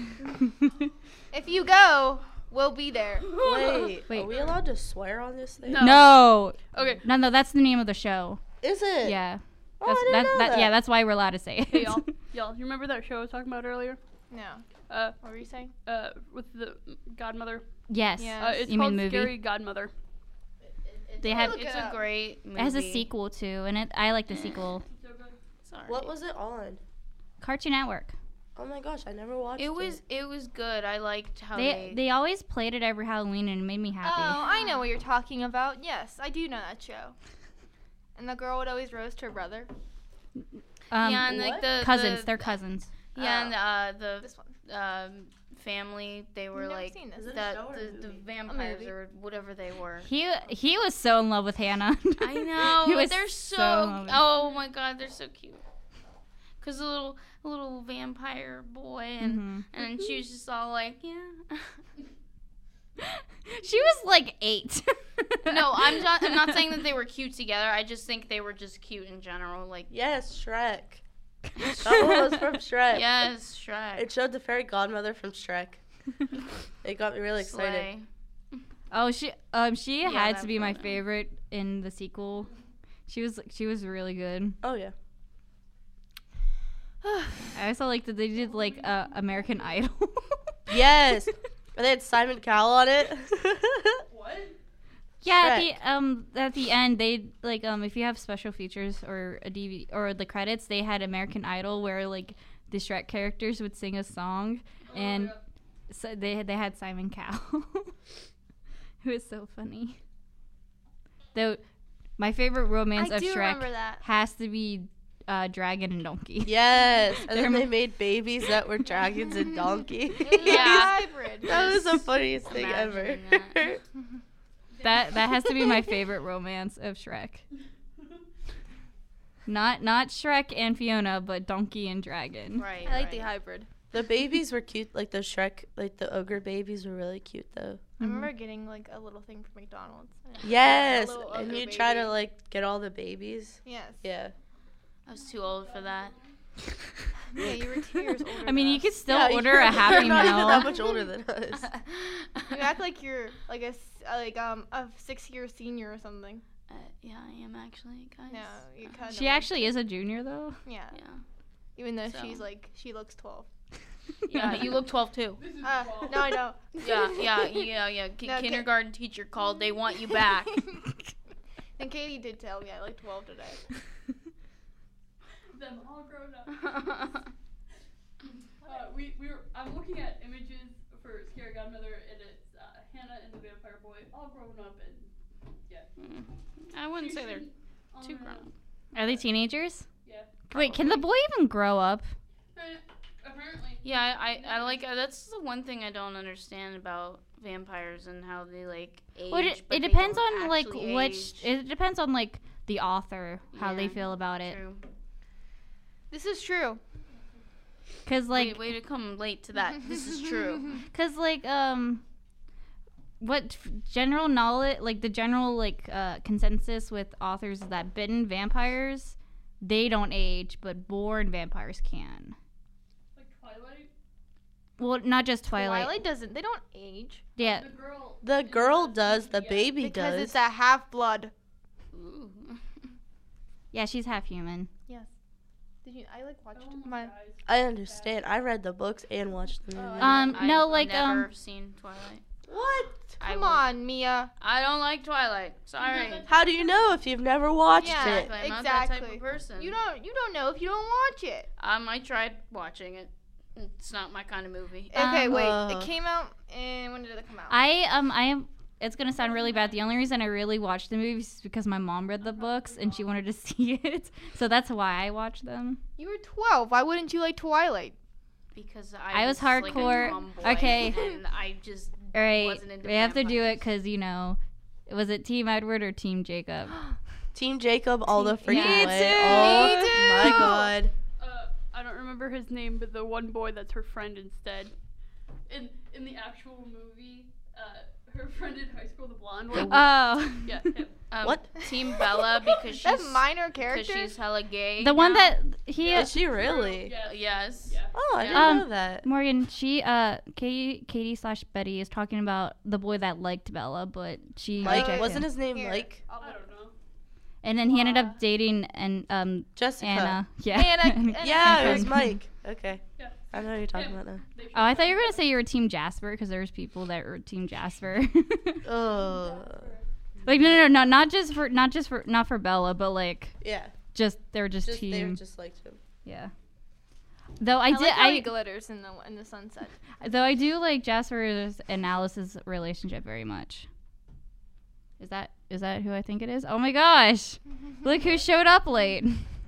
If you go, we'll be there. Wait, Wait. are we allowed to swear on this thing? No. No. Okay. No, no, that's the name of the show. Is it? Yeah. Oh, That's, I didn't that, know that, that. Yeah, that's why we're allowed to say it. Hey y'all, y'all, you remember that show I was talking about earlier? No. Uh, What were you saying? uh, with the Godmother. Yes. Yeah. Uh, it's You mean called movie? Scary Godmother. They have. Look It's it a up. great movie. It has a sequel too, and it, I like the sequel. Sorry. What was it on? Cartoon Network. Oh my gosh, I never watched it. It was it was good. I liked how They they. they always played it every Halloween, and it made me happy. Oh, I know what you're talking about. Yes, I do know that show. And the girl would always roast her brother. Um, yeah, and like what? the cousins. the- They're cousins. yeah, and uh, the This one. um, family. They were Never like seen this. Is it a that show or a the, the movie? vampires movie. or whatever they were. He he was so in love with Hannah. I know. He was they're so so. in love with- Oh my god, they're so cute. Cause a little a little vampire boy, and Mhm. and she was just all like, yeah. She was like eight. No, I'm not. I'm not saying that they were cute together. I just think they were just cute in general. Like, Yes, Shrek. That one was from Shrek. yes, Shrek. It showed the fairy godmother from Shrek. It got me really excited. Slay. Oh, she um she Yeah, had that to be my photo. favorite in the sequel. She was she was really good. Oh yeah. I also like that they did like uh, American Idol. Yes. And they had Simon Cowell on it. What? Yeah, at Shrek. the um at the end they like um if you have special features or a D V D or the credits, they had American Idol where like the Shrek characters would sing a song, and so they had they had Simon Cowell. It was so funny. Though my favorite romance I of do Shrek remember that. has to be uh, Dragon and Donkey. Yes. And then They're- they made babies that were dragons and donkeys. It was a hybrid. That was the funniest thing ever. Imagining that. That that has to be my favorite romance of Shrek. Not not Shrek and Fiona, but Donkey and Dragon. Right. I like right. the hybrid. The babies were cute. Like the Shrek, like the ogre babies were really cute though. I remember getting like a little thing from McDonald's. Yes. A little And ogre you try to baby. like get all the babies. Yes. Yeah. I was too old for that. Yeah, you were two years older. I mean, than you us. could still Yeah, order you're- a Happy You're not even that Meal. much older than us. You act like you're like a s- uh, like um a six year senior or something. Uh, yeah, I am actually, guys. No, you kind of. She actually is a junior though. Yeah. Yeah. Even though So. she's like she looks twelve. Yeah, you look twelve too. This is Uh, twelve. no, I don't. Yeah, yeah, yeah, yeah. K- No, Ka- kindergarten teacher called. They want you back. And Katie did tell me I look twelve today. Them all grown up. Uh, we we were. I'm looking at images for Scary Godmother, and it's uh, Hannah and the Vampire Boy, all grown up, and yeah. Mm. I wouldn't say they're Usually on too the- grown up. Are they teenagers? Yeah. Wait, can the boy even grow up? Uh, apparently. Yeah, I, I, I like. Uh, that's the one thing I don't understand about vampires and how they like age. Well, it, but it they depends don't on like actually which. age. It depends on like the author how they Yeah, feel about it. True. This is true. Cause like, Wait, way to come late to that. This is true. cause like um, what f- general knowledge, like the general like uh, consensus with authors is that bitten vampires, they don't age, but born vampires can. Like Twilight. Well, not just Twilight. Twilight doesn't. They don't age Yeah. The girl. The girl does. The baby because does. it's a half blood. Ooh. Yeah, she's half human. Yes. Did you? I like watched Oh my. my. I understand. I read the books and watched the movie. Um, I've no, like, never um, seen Twilight. what? I Come will- on, Mia. I don't like Twilight. Sorry. How do you know if you've never watched Yeah. it? Exactly. I'm not that type Exactly. of person. You don't. You don't know if you don't watch it. Um, I tried watching it. It's not my kind of movie. Okay, Um, wait. Uh. It came out. And when did it come out? I um I am. It's gonna sound really bad. The only reason I really watched the movies is because my mom read the books and she wanted to see it, so that's why I watched them. You were twelve. Why wouldn't you like Twilight? Because I, I was like, a hardcore. tomboy, Okay. And I just All right, wasn't into we have to do it vampires. because you know, was it Team Edward or Team Jacob? Team Jacob all the freaking Me way. too. Oh Me too. my god. Uh, I don't remember his name, but the one boy that's her friend instead. In in the actual movie, uh, her friend in high school, the blonde one. Oh, Yeah. Him. Um, What? Team Bella because she's That minor because character. she's hella gay. the one now. that he. Is she really? Yeah. Yes. Yeah. Oh, I didn't Um, know that. Morgan, she uh Katie Katie slash Betty is talking about the boy that liked Bella, but she Mike, rejected wasn't him. his name Here. Mike? I don't know. And then he ended up dating and um Jessica. Anna. Yeah. Anna- Anna- Yeah, it was And- Mike. Okay. Yeah. I know who you're talking about now. They should- Oh, I thought you were gonna say you were Team Jasper because there's people that were Team Jasper. Oh. Like no, no, no, no, not just for, not just for, not for Bella, but like Yeah. just they were just, Just they were team. just liked him. Yeah. Though I, I did, like how he I glitters in the in the sunset. though I do like Jasper's and Alice's relationship very much. Is that is that who I think it is? Oh my gosh! Look who showed up late.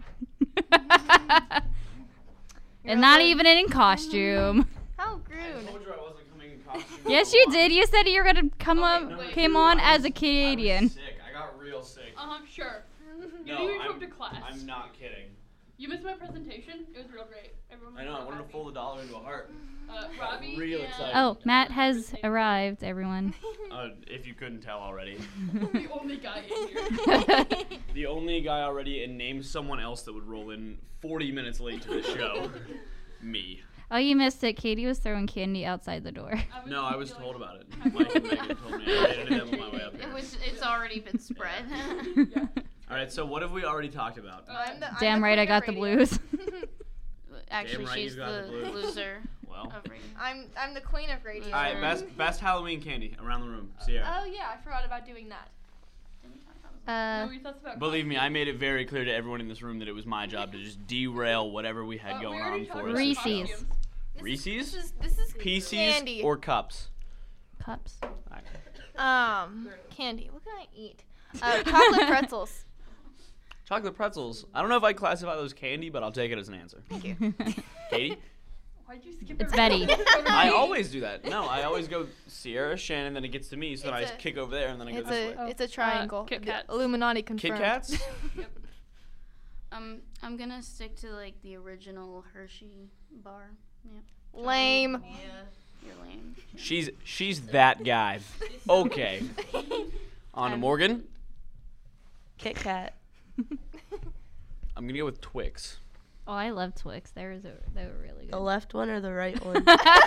And not even in costume. How rude. told you I wasn't coming in costume. Yes, you did. You said you were gonna come Okay, up, no, wait. came on I as a was- I Canadian. was sick. I got real sick. Uh-huh, sure. You no, didn't even show I'm, up to class. I'm not kidding. You missed my presentation. It was real great. Everyone was I know. I so wanted to happy. fold a dollar into a heart. Uh, Robbie. real and- excited. Oh, Matt has arrived, everyone. Uh, if you couldn't tell already. the only guy in here. The only guy already, and name someone else that would roll in forty minutes late to the show. Me. Oh, you missed it. Katie was throwing candy outside the door. No, I was feeling- told about it. Mike and Megan told me. I ate it on my way up here. It was. It's already been spread. All right. So what have we already talked about? I'm the- I'm Damn the right, I queen got of the radio. blues. Actually, right, she's you got the the blues. loser Well. of radio. I'm I'm the queen of radio. All right. Best best Halloween candy around the room. Sierra. Oh yeah, I forgot about doing that. Uh, No, we talked about Believe me, I made it very clear to everyone in this room that it was my job to just derail whatever we had Uh, we going already on talked for about us. Reese's. costumes. This Reese's? Is, this is this is P Cs candy. or cups? cups. um candy. What can I eat? Uh, chocolate pretzels. Chocolate pretzels. I don't know if I classify those candy, but I'll take it as an answer. Thank you. Katie? Why'd you skip It's everything? Betty. I always do that. No, I always go Sierra, Shannon, then it gets to me, so then I It's just a- kick over there, and then I go It's this a way. it's a triangle. Kit The Kats. Illuminati confirmed. Kit Kats? Um, I'm gonna stick to like the original Hershey bar. Yeah. Lame. You're lame. She's she's that guy. Okay. On to Morgan. Kit Kat. I'm gonna go with Twix. Oh, I love Twix. They were they were really The good. left one or the right one?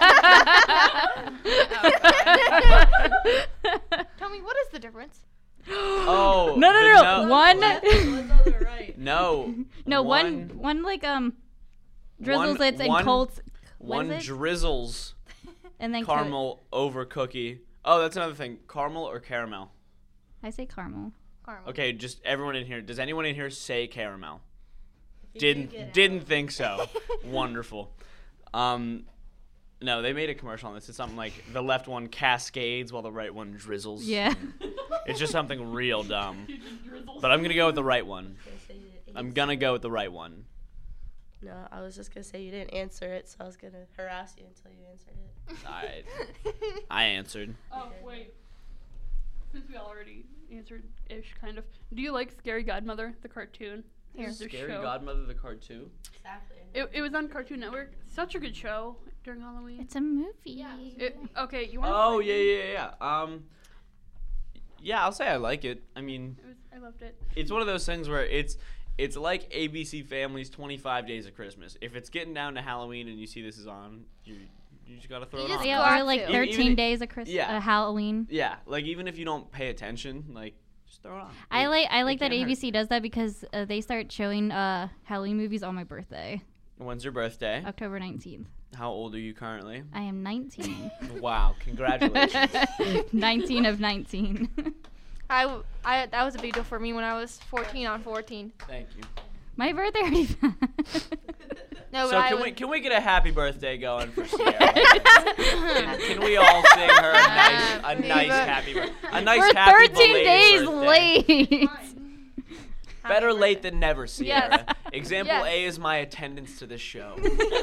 Tell me, what is the difference? Oh. No, no, the no, no- one. No. No, one, one like um, drizzles one- it's and one- Colts, what One is it? drizzles and then ca- caramel over cookie. Oh, that's another thing. Caramel or caramel? I say caramel. Caramel. Okay, just everyone in here. Does anyone in here say caramel? Didn't didn't think so. Wonderful. Um, no, they made a commercial on this. It's something like the left one cascades while the right one drizzles. Yeah. It's just something real dumb. But I'm gonna go with the right one. I'm gonna go with the right one. No, I was just gonna say you didn't answer it, so I was gonna harass you until you answered it. I I answered. Oh, wait. Since we already answered ish, kind of. Do you like Scary Godmother, the cartoon? Here. Their Scary show. Godmother, the cartoon. Exactly. It, it was on Cartoon Network. Such a good show during Halloween. It's a movie. It, okay, you want? Oh yeah, yeah, yeah. Um, yeah, I'll say I like it. I mean, It was, I loved it. it's one of those things where it's it's like A B C Family's twenty-five Days of Christmas. If it's getting down to Halloween and you see this is on, you you just gotta throw You it just on. Yeah, got or like to. Even- thirteen even- days of Christmas, yeah. uh, Halloween. Yeah, like even if you don't pay attention, like just throw it on. I It- like I it like that can't hurt. A B C does that because uh, they start showing uh, Halloween movies on my birthday, When's your birthday? October nineteenth. How old are you currently? I am nineteen. Wow, congratulations. nineteen of nineteen. I, w- I that was a big deal for me when I was fourteen on fourteen. Thank you. My birthday already passed. No, So but I can was, we can we get a happy birthday going for Sierra? can, can we all sing her a nice a Happy nice bir- happy bir- a nice We're happy thirteen belated days birthday. late. Better late than never, Sierra. Yes. Example Yes. A is my attendance to this show.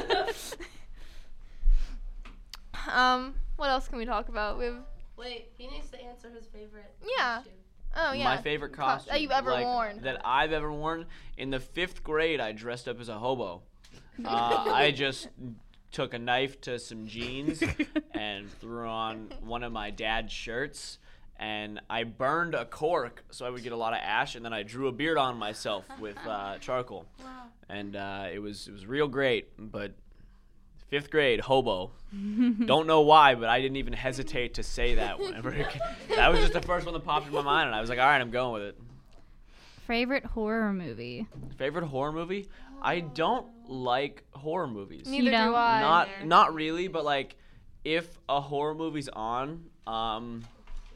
um, what else can we talk about? We've Wait, he needs to answer his favorite. Yeah. costume. oh yeah. My favorite Co- costume that you've ever like, worn. That I've ever worn. In the fifth grade, I dressed up as a hobo. Uh, I just took a knife to some jeans and threw on one of my dad's shirts, and I burned a cork so I would get a lot of ash, and then I drew a beard on myself with uh, charcoal. Wow. And uh, it was it was real great, but fifth grade, hobo. Don't know why, but I didn't even hesitate to say that whenever it came. That was just the first one that popped in my mind, and I was like, all right, I'm going with it. Favorite horror movie? Favorite horror movie? I don't like horror movies. Neither do don't? I. Not not really, but like if a horror movie's on, um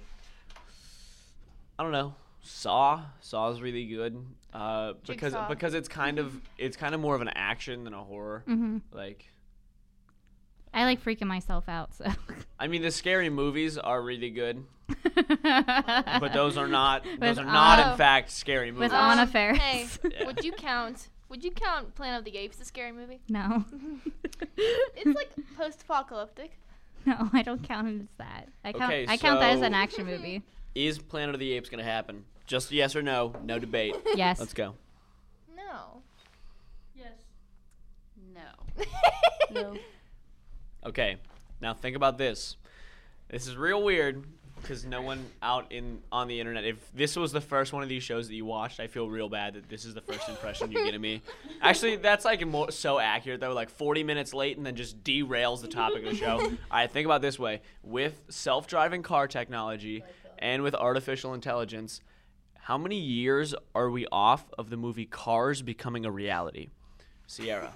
I don't know. Saw. Saw is really good. Uh because Jigsaw. because it's kind of it's kind of more of an action than a horror. Mm-hmm. Like I like freaking myself out, so. I mean the scary movies are really good, but those are not those With are not Anna- in fact scary movies. With Anna Um, Faris. Hey, Yeah. would you count? Would you count Planet of the Apes a scary movie? No. It's like post-apocalyptic. No, I don't count it as that. I count Okay, I count that as so- an action movie. Is Planet of the Apes going to happen? Just yes or no, no debate. Yes. Let's go. No. Yes. No. No. Okay, now think about this. This is real weird because no one out in on the internet. If this was the first one of these shows that you watched, I feel real bad that this is the first impression you get of me. Actually, that's like more, so accurate though. Like forty minutes late and then just derails the topic of the show. All right, think about it this way: with self-driving car technology and with artificial intelligence, how many years are we off of the movie Cars becoming a reality? Sierra.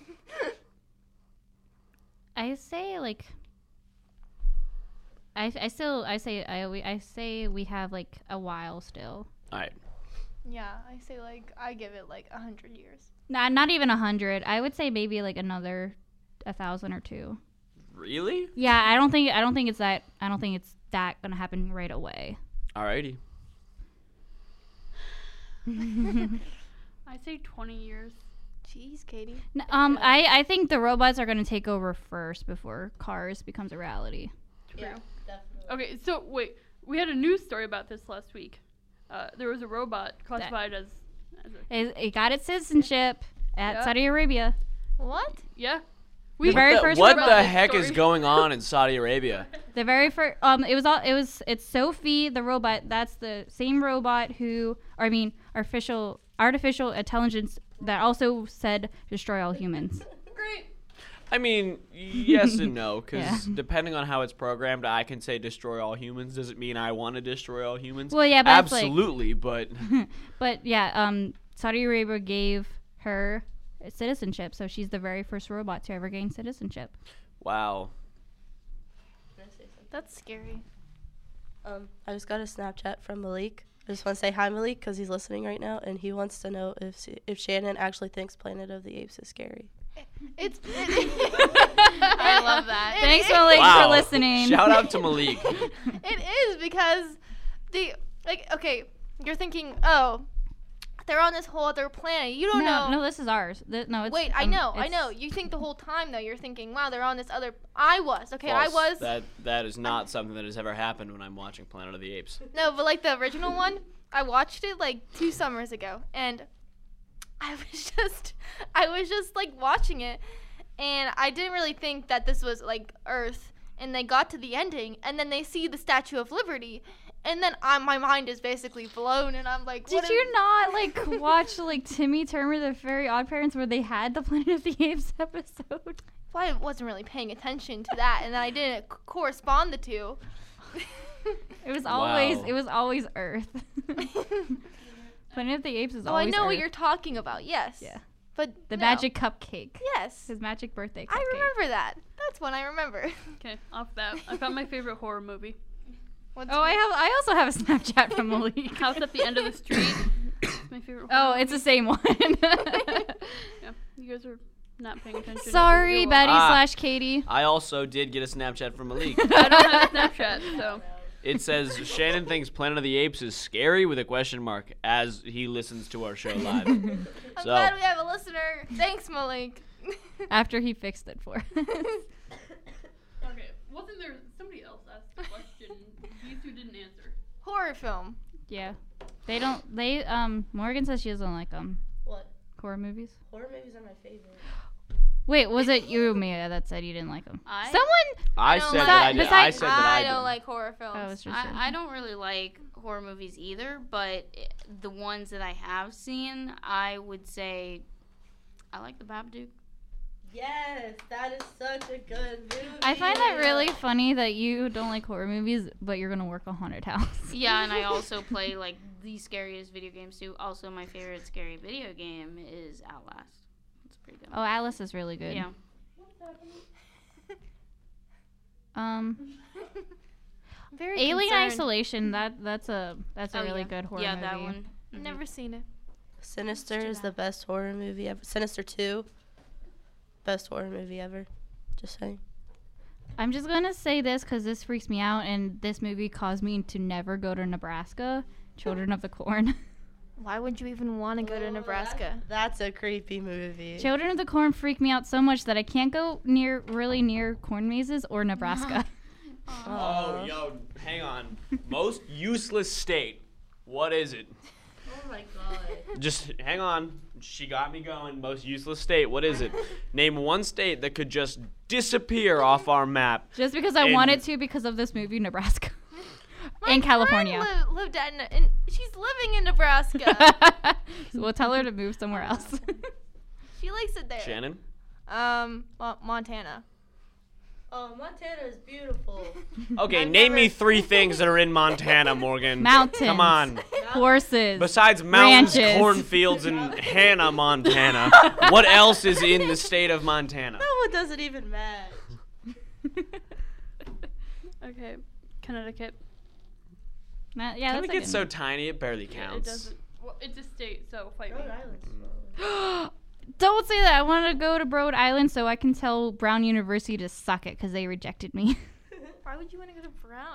I say like I, I still I say I we- I say we have like a while still. All right. Yeah, I say like I give it like a hundred years. Not not even a hundred. I would say maybe like another a thousand or two. Really? Yeah, I don't think I don't think it's that I don't think it's that gonna happen right away. Alrighty. I say twenty years. Jeez, Katie. N- Um, I, I think the robots are gonna take over first before cars becomes a reality. Yeah, definitely. Okay, so wait, we had a news story about this last week. Uh, there was a robot classified as, as a, It, it got its citizenship at Yeah. Saudi Arabia. What? yeah. The We very The- first what robot- the heck is story. going on in Saudi Arabia? The very first, um, it was all, it was, it's Sophie the robot. That's the same robot who, or I mean, artificial, artificial intelligence that also said destroy all humans. Great. I mean, yes and no, because Yeah. depending on how it's programmed, I can say destroy all humans. Does it mean I want to destroy all humans? Well, yeah, but it's like- absolutely, but But yeah, um, Saudi Arabia gave her citizenship, so she's the very first robot to ever gain citizenship. wow. Can I say something? That's scary. Um, I just got a Snapchat from Malik. I just want to say hi, Malik, because he's listening right now, and he wants to know if if Shannon actually thinks Planet of the Apes is scary. It's. I love that. It Thanks, is- Malik, Wow. for listening. Shout out to Malik. It is because the like okay, you're thinking, oh, they're on this whole other planet. You don't no, know. no, this is ours. Th- no, it's, Wait, I um, know, I it's- know. You think the whole time though, you're thinking, wow, they're on this other. I was okay. I False. was That that is not something that has ever happened when I'm watching Planet of the Apes. no, but like the original one, I watched it like two summers ago, and I was just, I was just like watching it, and I didn't really think that this was like Earth. And they got to the ending, and then they see the Statue of Liberty, and then I, my mind is basically blown, and I'm like, Did what you am- not like watch like Timmy Turner, The Very Odd Parents, where they had the Planet of the Apes episode? Well, I wasn't really paying attention to that, and then I didn't c- correspond the two. It was always Wow. it was always Earth. Planet of the Apes is Oh, I always know what Earth. you're talking about. Yes. Yeah. But The no. magic cupcake. Yes. His magic birthday cupcake. I remember that. That's one I remember. Okay, off that. I found my favorite horror movie. What's Oh, I have. I also have a Snapchat from Malik. House at the End of the Street. It's my favorite Oh, horror it's the same one. Yeah, you guys are not paying attention. Sorry, You're Betty Ah. slash Katie. I also did get a Snapchat from Malik. welcome. I don't have a Snapchat, so. It says Shannon thinks Planet of the Apes is scary with a question mark as he listens to our show live. I'm So glad we have a listener. Thanks, Malik. After he fixed it for us. Okay, wasn't there somebody else asked the question? These two didn't answer. Horror film. Yeah. They don't. They um. Morgan says she doesn't like um What? horror movies. Horror movies are my favorite. Wait, was it you, Mia, that said you didn't like them? I- Someone. I don't said like- that I did. I besides- said that I, I did. don't like horror films. Oh, it's just I, I don't really like horror movies either, but i- the ones that I have seen, I would say I like The Babadook. Yes, that is such a good movie. I find that really funny that you don't like horror movies, but you're gonna work a haunted house. Yeah, and I also play like the scariest video games too. Also, my favorite scary video game is Outlast. It's pretty good. Oh, Alice is really good. Yeah. Um, I'm very Alien concerned. Isolation. That that's a that's a Oh, really yeah. good horror Yeah, movie. that one. Mhm. Never seen it. Sinister is the best horror movie ever. Sinister two. Best horror movie ever. Just saying. I'm just gonna say this because this freaks me out, and this movie caused me to never go to Nebraska. Children of the Corn. Why would you even want to go to Nebraska? That's a creepy movie. Children of the Corn freak me out so much that I can't go near really near corn mazes or Nebraska. Oh, yo, hang on. Most useless state. What is it? Oh my god. Just hang on. She got me going. Most useless state. What is it? Name one state that could just disappear off our map. Just because I And- wanted to because of this movie, Nebraska. My In California. friend li- lived at, in, she's living in Nebraska. So we'll tell her to move somewhere else. She likes it there. Shannon? Um, Mo- Montana. Oh, Montana is beautiful. Okay, I've name me never- three things that are in Montana, Morgan. Mountains. Come on. Horses. Besides mountains, Ranches. cornfields, and Hannah, Montana, what else is in the state of Montana? That one doesn't even match. Okay, Connecticut. Ma- yeah, Can that's it a get good so one. tiny it barely It counts? doesn't. Well, it's a state, so fight me. Rhode Island's Don't say that. I want to go to Rhode Island so I can tell Brown University to suck it because they rejected me. Why would you want to go to Brown?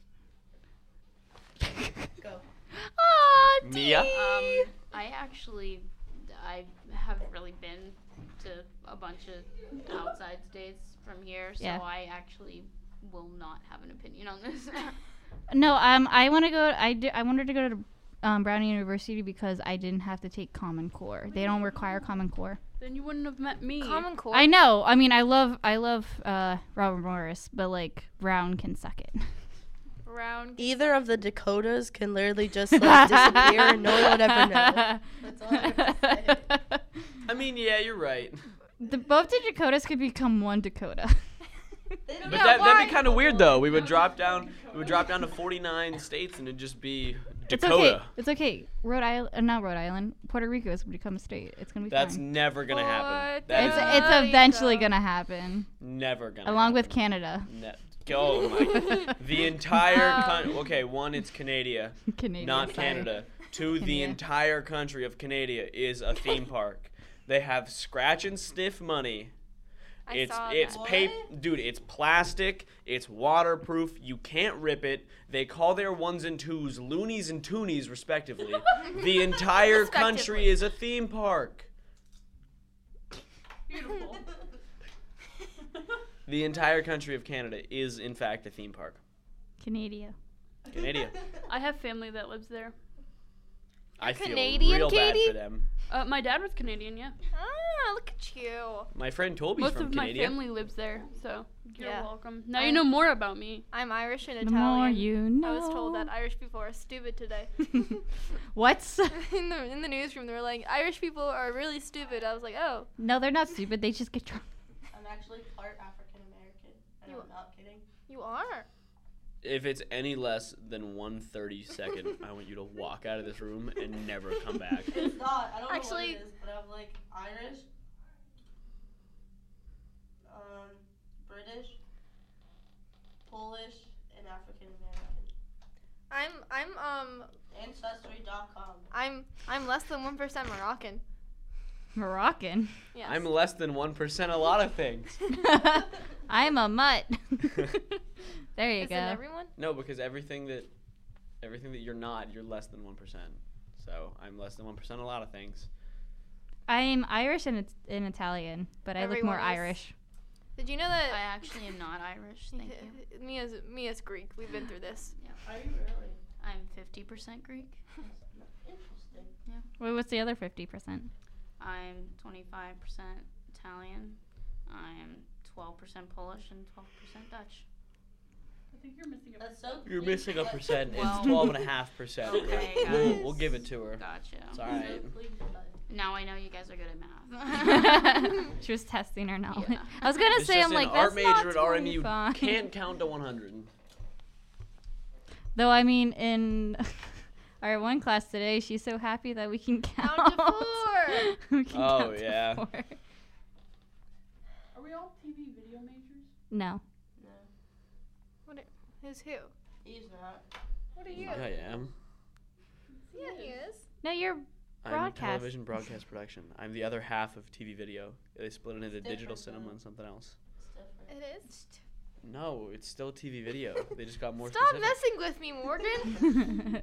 Go. Aw, Mia? Dee. Um, I actually, I haven't really been to a bunch of outside states from here, so Yeah. I actually will not have an opinion on this. No, um, I want to go. I di- I wanted to go to um, Brown University because I didn't have to take Common Core. They don't require Common Core. Then you wouldn't have met me. Common Core. I know. I mean, I love I love uh, Robert Morris, but like Brown can suck it. Brown. Either of the Dakotas can literally just like disappear and no one would ever know. That's all I have to say. I mean, yeah, you're right. The both the Dakotas could become one Dakota. They don't But Yeah, that, that'd why? be kind of weird, though. We would drop down. We would drop down to forty-nine states, and it'd just be It's Dakota. okay. It's okay. Rhode Island, uh, not Rhode Island. Puerto Rico is going to become a state. It's going to be That's fine. never gonna happen. What? That It's is Puerto it's eventually Rico. going to happen, never gonna. along with happen. Canada. Ne- oh my! The entire Um, country. Okay, one, it's Canada, Canadian, not sorry. Canada. Two, the Canada. entire country of Canada is a theme park. They have scratch and sniff money. I It's saw it's that. paper, dude. It's plastic. It's waterproof. You can't rip it. They call their ones and twos loonies and toonies, respectively. The entire country Respectively. is a theme park. Beautiful. The entire country of Canada is, in fact, a theme park. Canada. Canada. I have family that lives there. I feel Canadian, real Katie? bad for them. Uh, my dad was Canadian, yeah. Ah, look at you. My friend Toby's Most from of my Canada. family lives there, so you're Yeah. welcome. Now I- you know more about me. I'm Irish and The Italian. more you know. I was told that Irish people are stupid today. What? in the in the newsroom, they were like, Irish people are really stupid. I was like, oh. No, they're not stupid. They just get drunk. I'm actually part African American. And You- I'm not kidding. You are. If it's any less than one thirty-second, I want you to walk out of this room and never come back. It's not. I don't Actually- know what it is, but I'm like Irish, um, British, Polish, and African American. I'm I'm um Ancestry dot com. I'm I'm less than one percent Moroccan. Moroccan. Yes. I'm less than one percent a lot of things. I'm a mutt. There you Is go. it everyone? No, because everything that everything that you're not, you're less than one percent. So I'm less than one percent a lot of things. I'm Irish and it's in Italian, but I look more Everyone is. Irish. Did you know I that? actually am not Irish. Thank you. Mia's Mia's Greek. We've been through this. Are you really? I'm fifty percent Greek. Interesting. Wait, what's the other fifty percent? I'm twenty-five percent Italian. I'm twelve percent Polish and twelve percent Dutch. I think you're missing a That's so. You're cute, missing a but- percent. Well- It's twelve and a half percent. Okay, We'll, guys. we'll give it to her. Gotcha. It's all right. Now I know you guys are good at math. She was testing her knowledge. Yeah. I was gonna It's say, just I'm an like, art that's major not at R M U twenty-five. can't count to one hundred. Though I mean, in our one class today, she's so happy that we can count. Count to four. We can Oh, count to yeah. four. Are we all T V video majors? No. No, What? Are, who's who? he's not. What are you? Yeah, I am. Yeah, he is. No, you're I'm Broadcast. television broadcast production. I'm the other half of T V video. They split it into digital different, cinema though. and something else. It's different. It is. No, it's still T V video. They just got more Stop specific. messing with me, Morgan.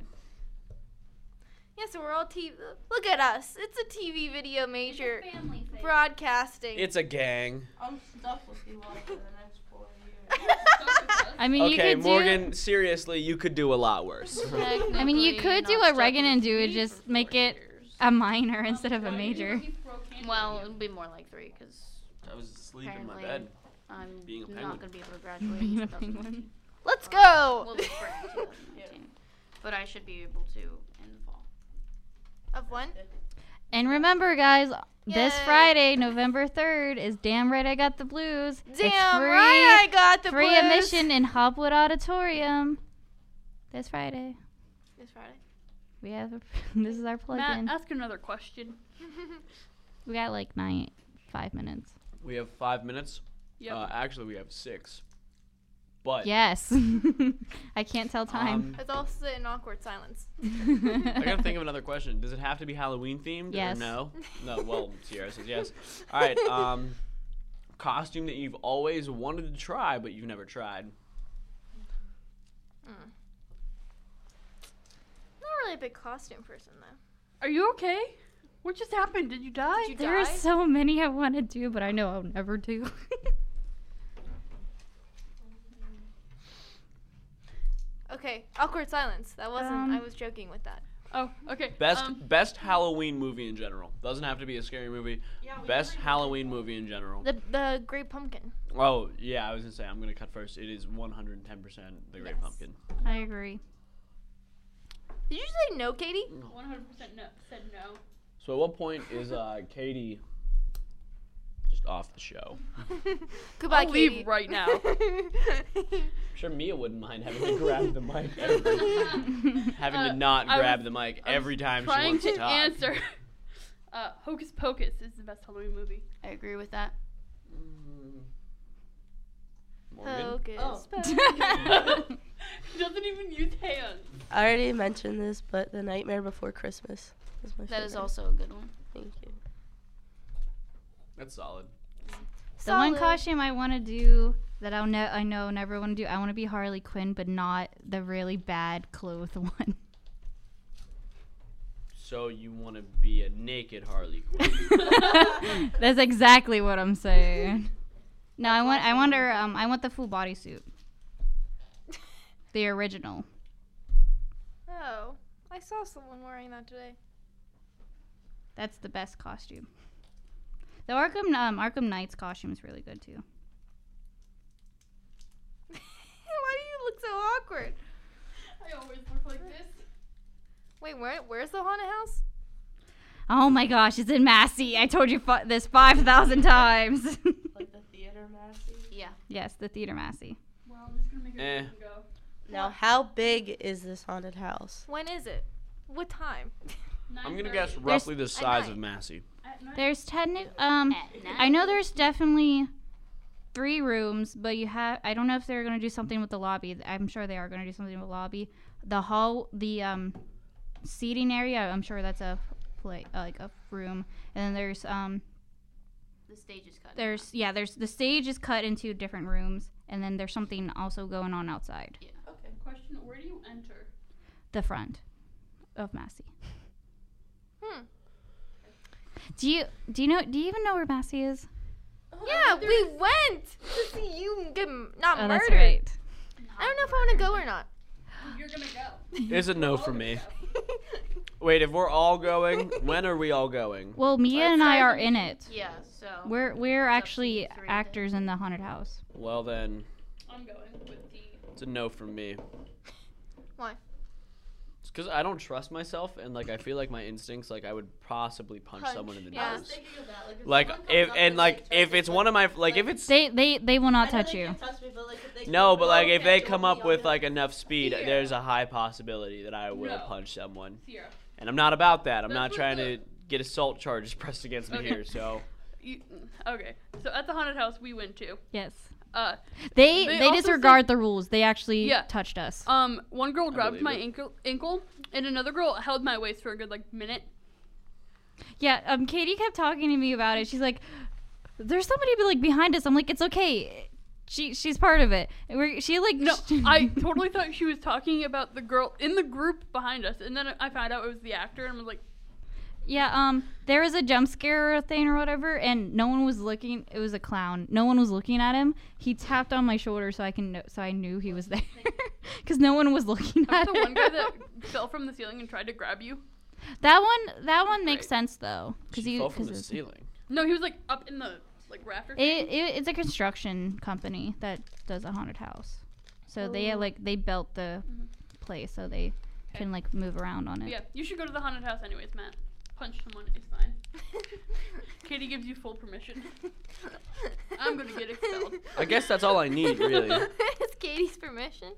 Yeah, so we're all T V. Look at us. It's a T V video major. Family thing. Broadcasting. It's a gang. I'm stuck with you all for the next four years. I mean, you Okay, could Morgan, do. seriously, you could do a lot worse. I mean, you could do what Reagan and do, and just make it a minor instead of a major. Well, it would be more like three because I was asleep in my Apparently. bed. I'm Being a penguin. not going to be able to graduate Being in a penguin. twenty nineteen. Let's Well, go. this spring, twenty nineteen. But I should be able to in the fall. Of one? And remember, guys, this Yay. Friday, November third, is Damn Right I Got the Blues. Damn it's free, right, I got the free blues. admission in Hopwood Auditorium. This Friday. This Friday. We have. A, this is our plug-in. Matt, ask another question. We got like nine, five minutes. We have five minutes. Yep. Uh, actually, we have six. But Yes. I can't tell time. Um, Let's all sit in awkward silence. I gotta think of another question. Does it have to be Halloween themed Yes. or no? No. Well, Sierra says yes. All right. Um, costume that you've always wanted to try but you've never tried. Not really a big costume person though. Are you okay? What just happened? Did you die? Did you There are die? so many I want to do, but I know I'll never do. Okay, awkward silence. That wasn't. Um, I was joking with that. Oh, okay. Best Um, best Halloween movie in general. Doesn't have to be a scary movie. Yeah, we Best already Halloween movie in general. The the Great Pumpkin. Oh yeah, I was gonna say I'm gonna cut first. It is one hundred ten percent The Great Yes. Pumpkin. I agree. Did you say no, Katie? one hundred percent no. Said no. So at what point is uh, Katie just off the show? Goodbye, I'll leave Katie. right now. I'm sure Mia wouldn't mind having to grab the mic, every, having Uh, to not I grab was- the mic I was every time she Trying wants to to talk. answer. Uh, Hocus Pocus is the best Halloween movie. I agree with that. Mm. Morgan? Hocus Oh. Pocus. He doesn't even use hands. I already mentioned this, but The Nightmare Before Christmas is my That favorite. is also a good one. Thank you. That's solid. The one Solid. costume I want to do that I'll ne- I know never want to do. I want to be Harley Quinn, but not the really bad clothed one. So you want to be a naked Harley Quinn? That's exactly what I'm saying. No, I want I want her um I want the full bodysuit. The original. Oh, I saw someone wearing that today. That's the best costume. The Arkham um, Arkham Knight's costume is really good too. Why do you look so awkward? I always look like this. Wait, where? Where's the haunted house? Oh my gosh, it's in Massey. I told you fi- this five thousand times. Like the theater, Massey. Yeah. Yes, the Theater Massey. Well, I'm just gonna make Eh. it go. Now, how big is this haunted house? When is it? What time? I'm gonna nine guess thirty. roughly the size night. of Massey. At night. There's technic. Um, At night. I know there's definitely three rooms, but you have. I don't know if they're gonna do something with the lobby. I'm sure they are gonna do something with the lobby. The hall, the um, seating area. I'm sure that's a play, uh, like a room. And then there's um, The stage is cut. there's yeah, there's the stage is cut into different rooms, and then there's something also going on outside Okay. Question: where do you enter? the front of Massey. Hmm. Do you do you know? Do you even know where Massey is? Yeah, we went to see you get m- not Oh, murdered. that's right. I don't know if I want to go or not. You're gonna go. It's a no for me. Wait, if we're all going, when are we all going? Well, Mia and I are in it. Yeah, so. We're we're It's up to actually you three. actors in the haunted house. Well then, I'm going with the. it's a no from me. Why? It's because I don't trust myself, and like I feel like my instincts, like I would possibly punch, Punch, someone in the yeah. nose. Like if and like if it's one of my like if it's They they they will not touch you. no, but like if they come up with like enough speed, there's a high possibility that I will No. punch someone. Sierra. And I'm not about that. I'm That's not what trying the- to get assault charges pressed against me Okay. here. So You, okay. So at the haunted house we went to, Yes. uh, They They they, also disregard the rules. They actually Yeah. touched us. um, one girl grabbed believe my it. ankle, ankle, and another girl held my waist for a good like minute. Yeah. Um. Katie kept talking to me about it. She's like, "There's somebody be like behind us." I'm like, "It's okay. She she's part of it." And we're, she like No, I totally thought she was talking about the girl in the group behind us, and then I found out it was the actor, and I was like, Yeah, um, there was a jump scare thing or whatever, and no one was looking. It was a clown. No one was looking at him. He tapped on my shoulder so I can know, so I knew he was there, because no one was looking "I'm at the him. one guy that fell from the ceiling and tried to grab you." that one, that one makes Right. sense though, because she you, fell from the because ceiling. No, he was like up in the like rafter. it, it, it's a construction company that does a haunted house, so they like they built the Mhm. place so they can like move around on But it. yeah, you should go to the haunted house anyways, Matt. Punch someone is fine. Katie gives you full permission. I'm gonna get expelled. I guess that's all I need, really. It's Katie's permission.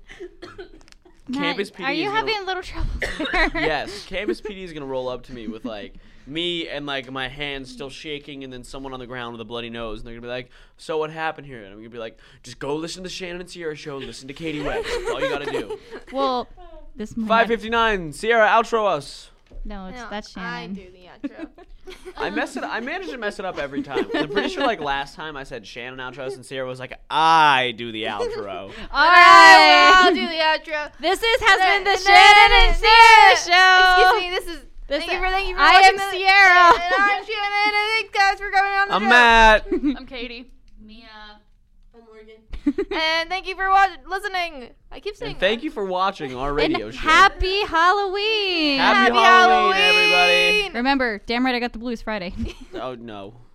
Matt, Campus P D are is you gonna- having a little trouble there? Yes, Campus P D is gonna roll up to me with like me and like my hands still shaking, and then someone on the ground with a bloody nose, and they're gonna be like, "So what happened here?" And I'm gonna be like, "Just go listen to the Shannon and Sierra show. Listen to Katie West. That's all you gotta do." Well, this might five fifty-nine, Sierra, outro us. No, it's No, that's I Shannon. do the outro. I mess it. I managed to mess it up every time. I'm pretty sure like last time I said Shannon outro us, and Sierra was like, "I do the outro." All I'll right. do the outro. This is has been the And Shannon then- and Sierra show. Excuse me, this is. This thank you is- for thank you for I watching am the- Sierra. And I'm Shannon, and thanks guys for coming on the I'm show. Matt. I'm Katie. Mia. I'm Morgan. And thank you for watching, listening. I keep saying And thank you for watching our radio And show. happy Halloween. Happy Halloween, everybody. Remember, damn right I got the blues Friday. Oh no.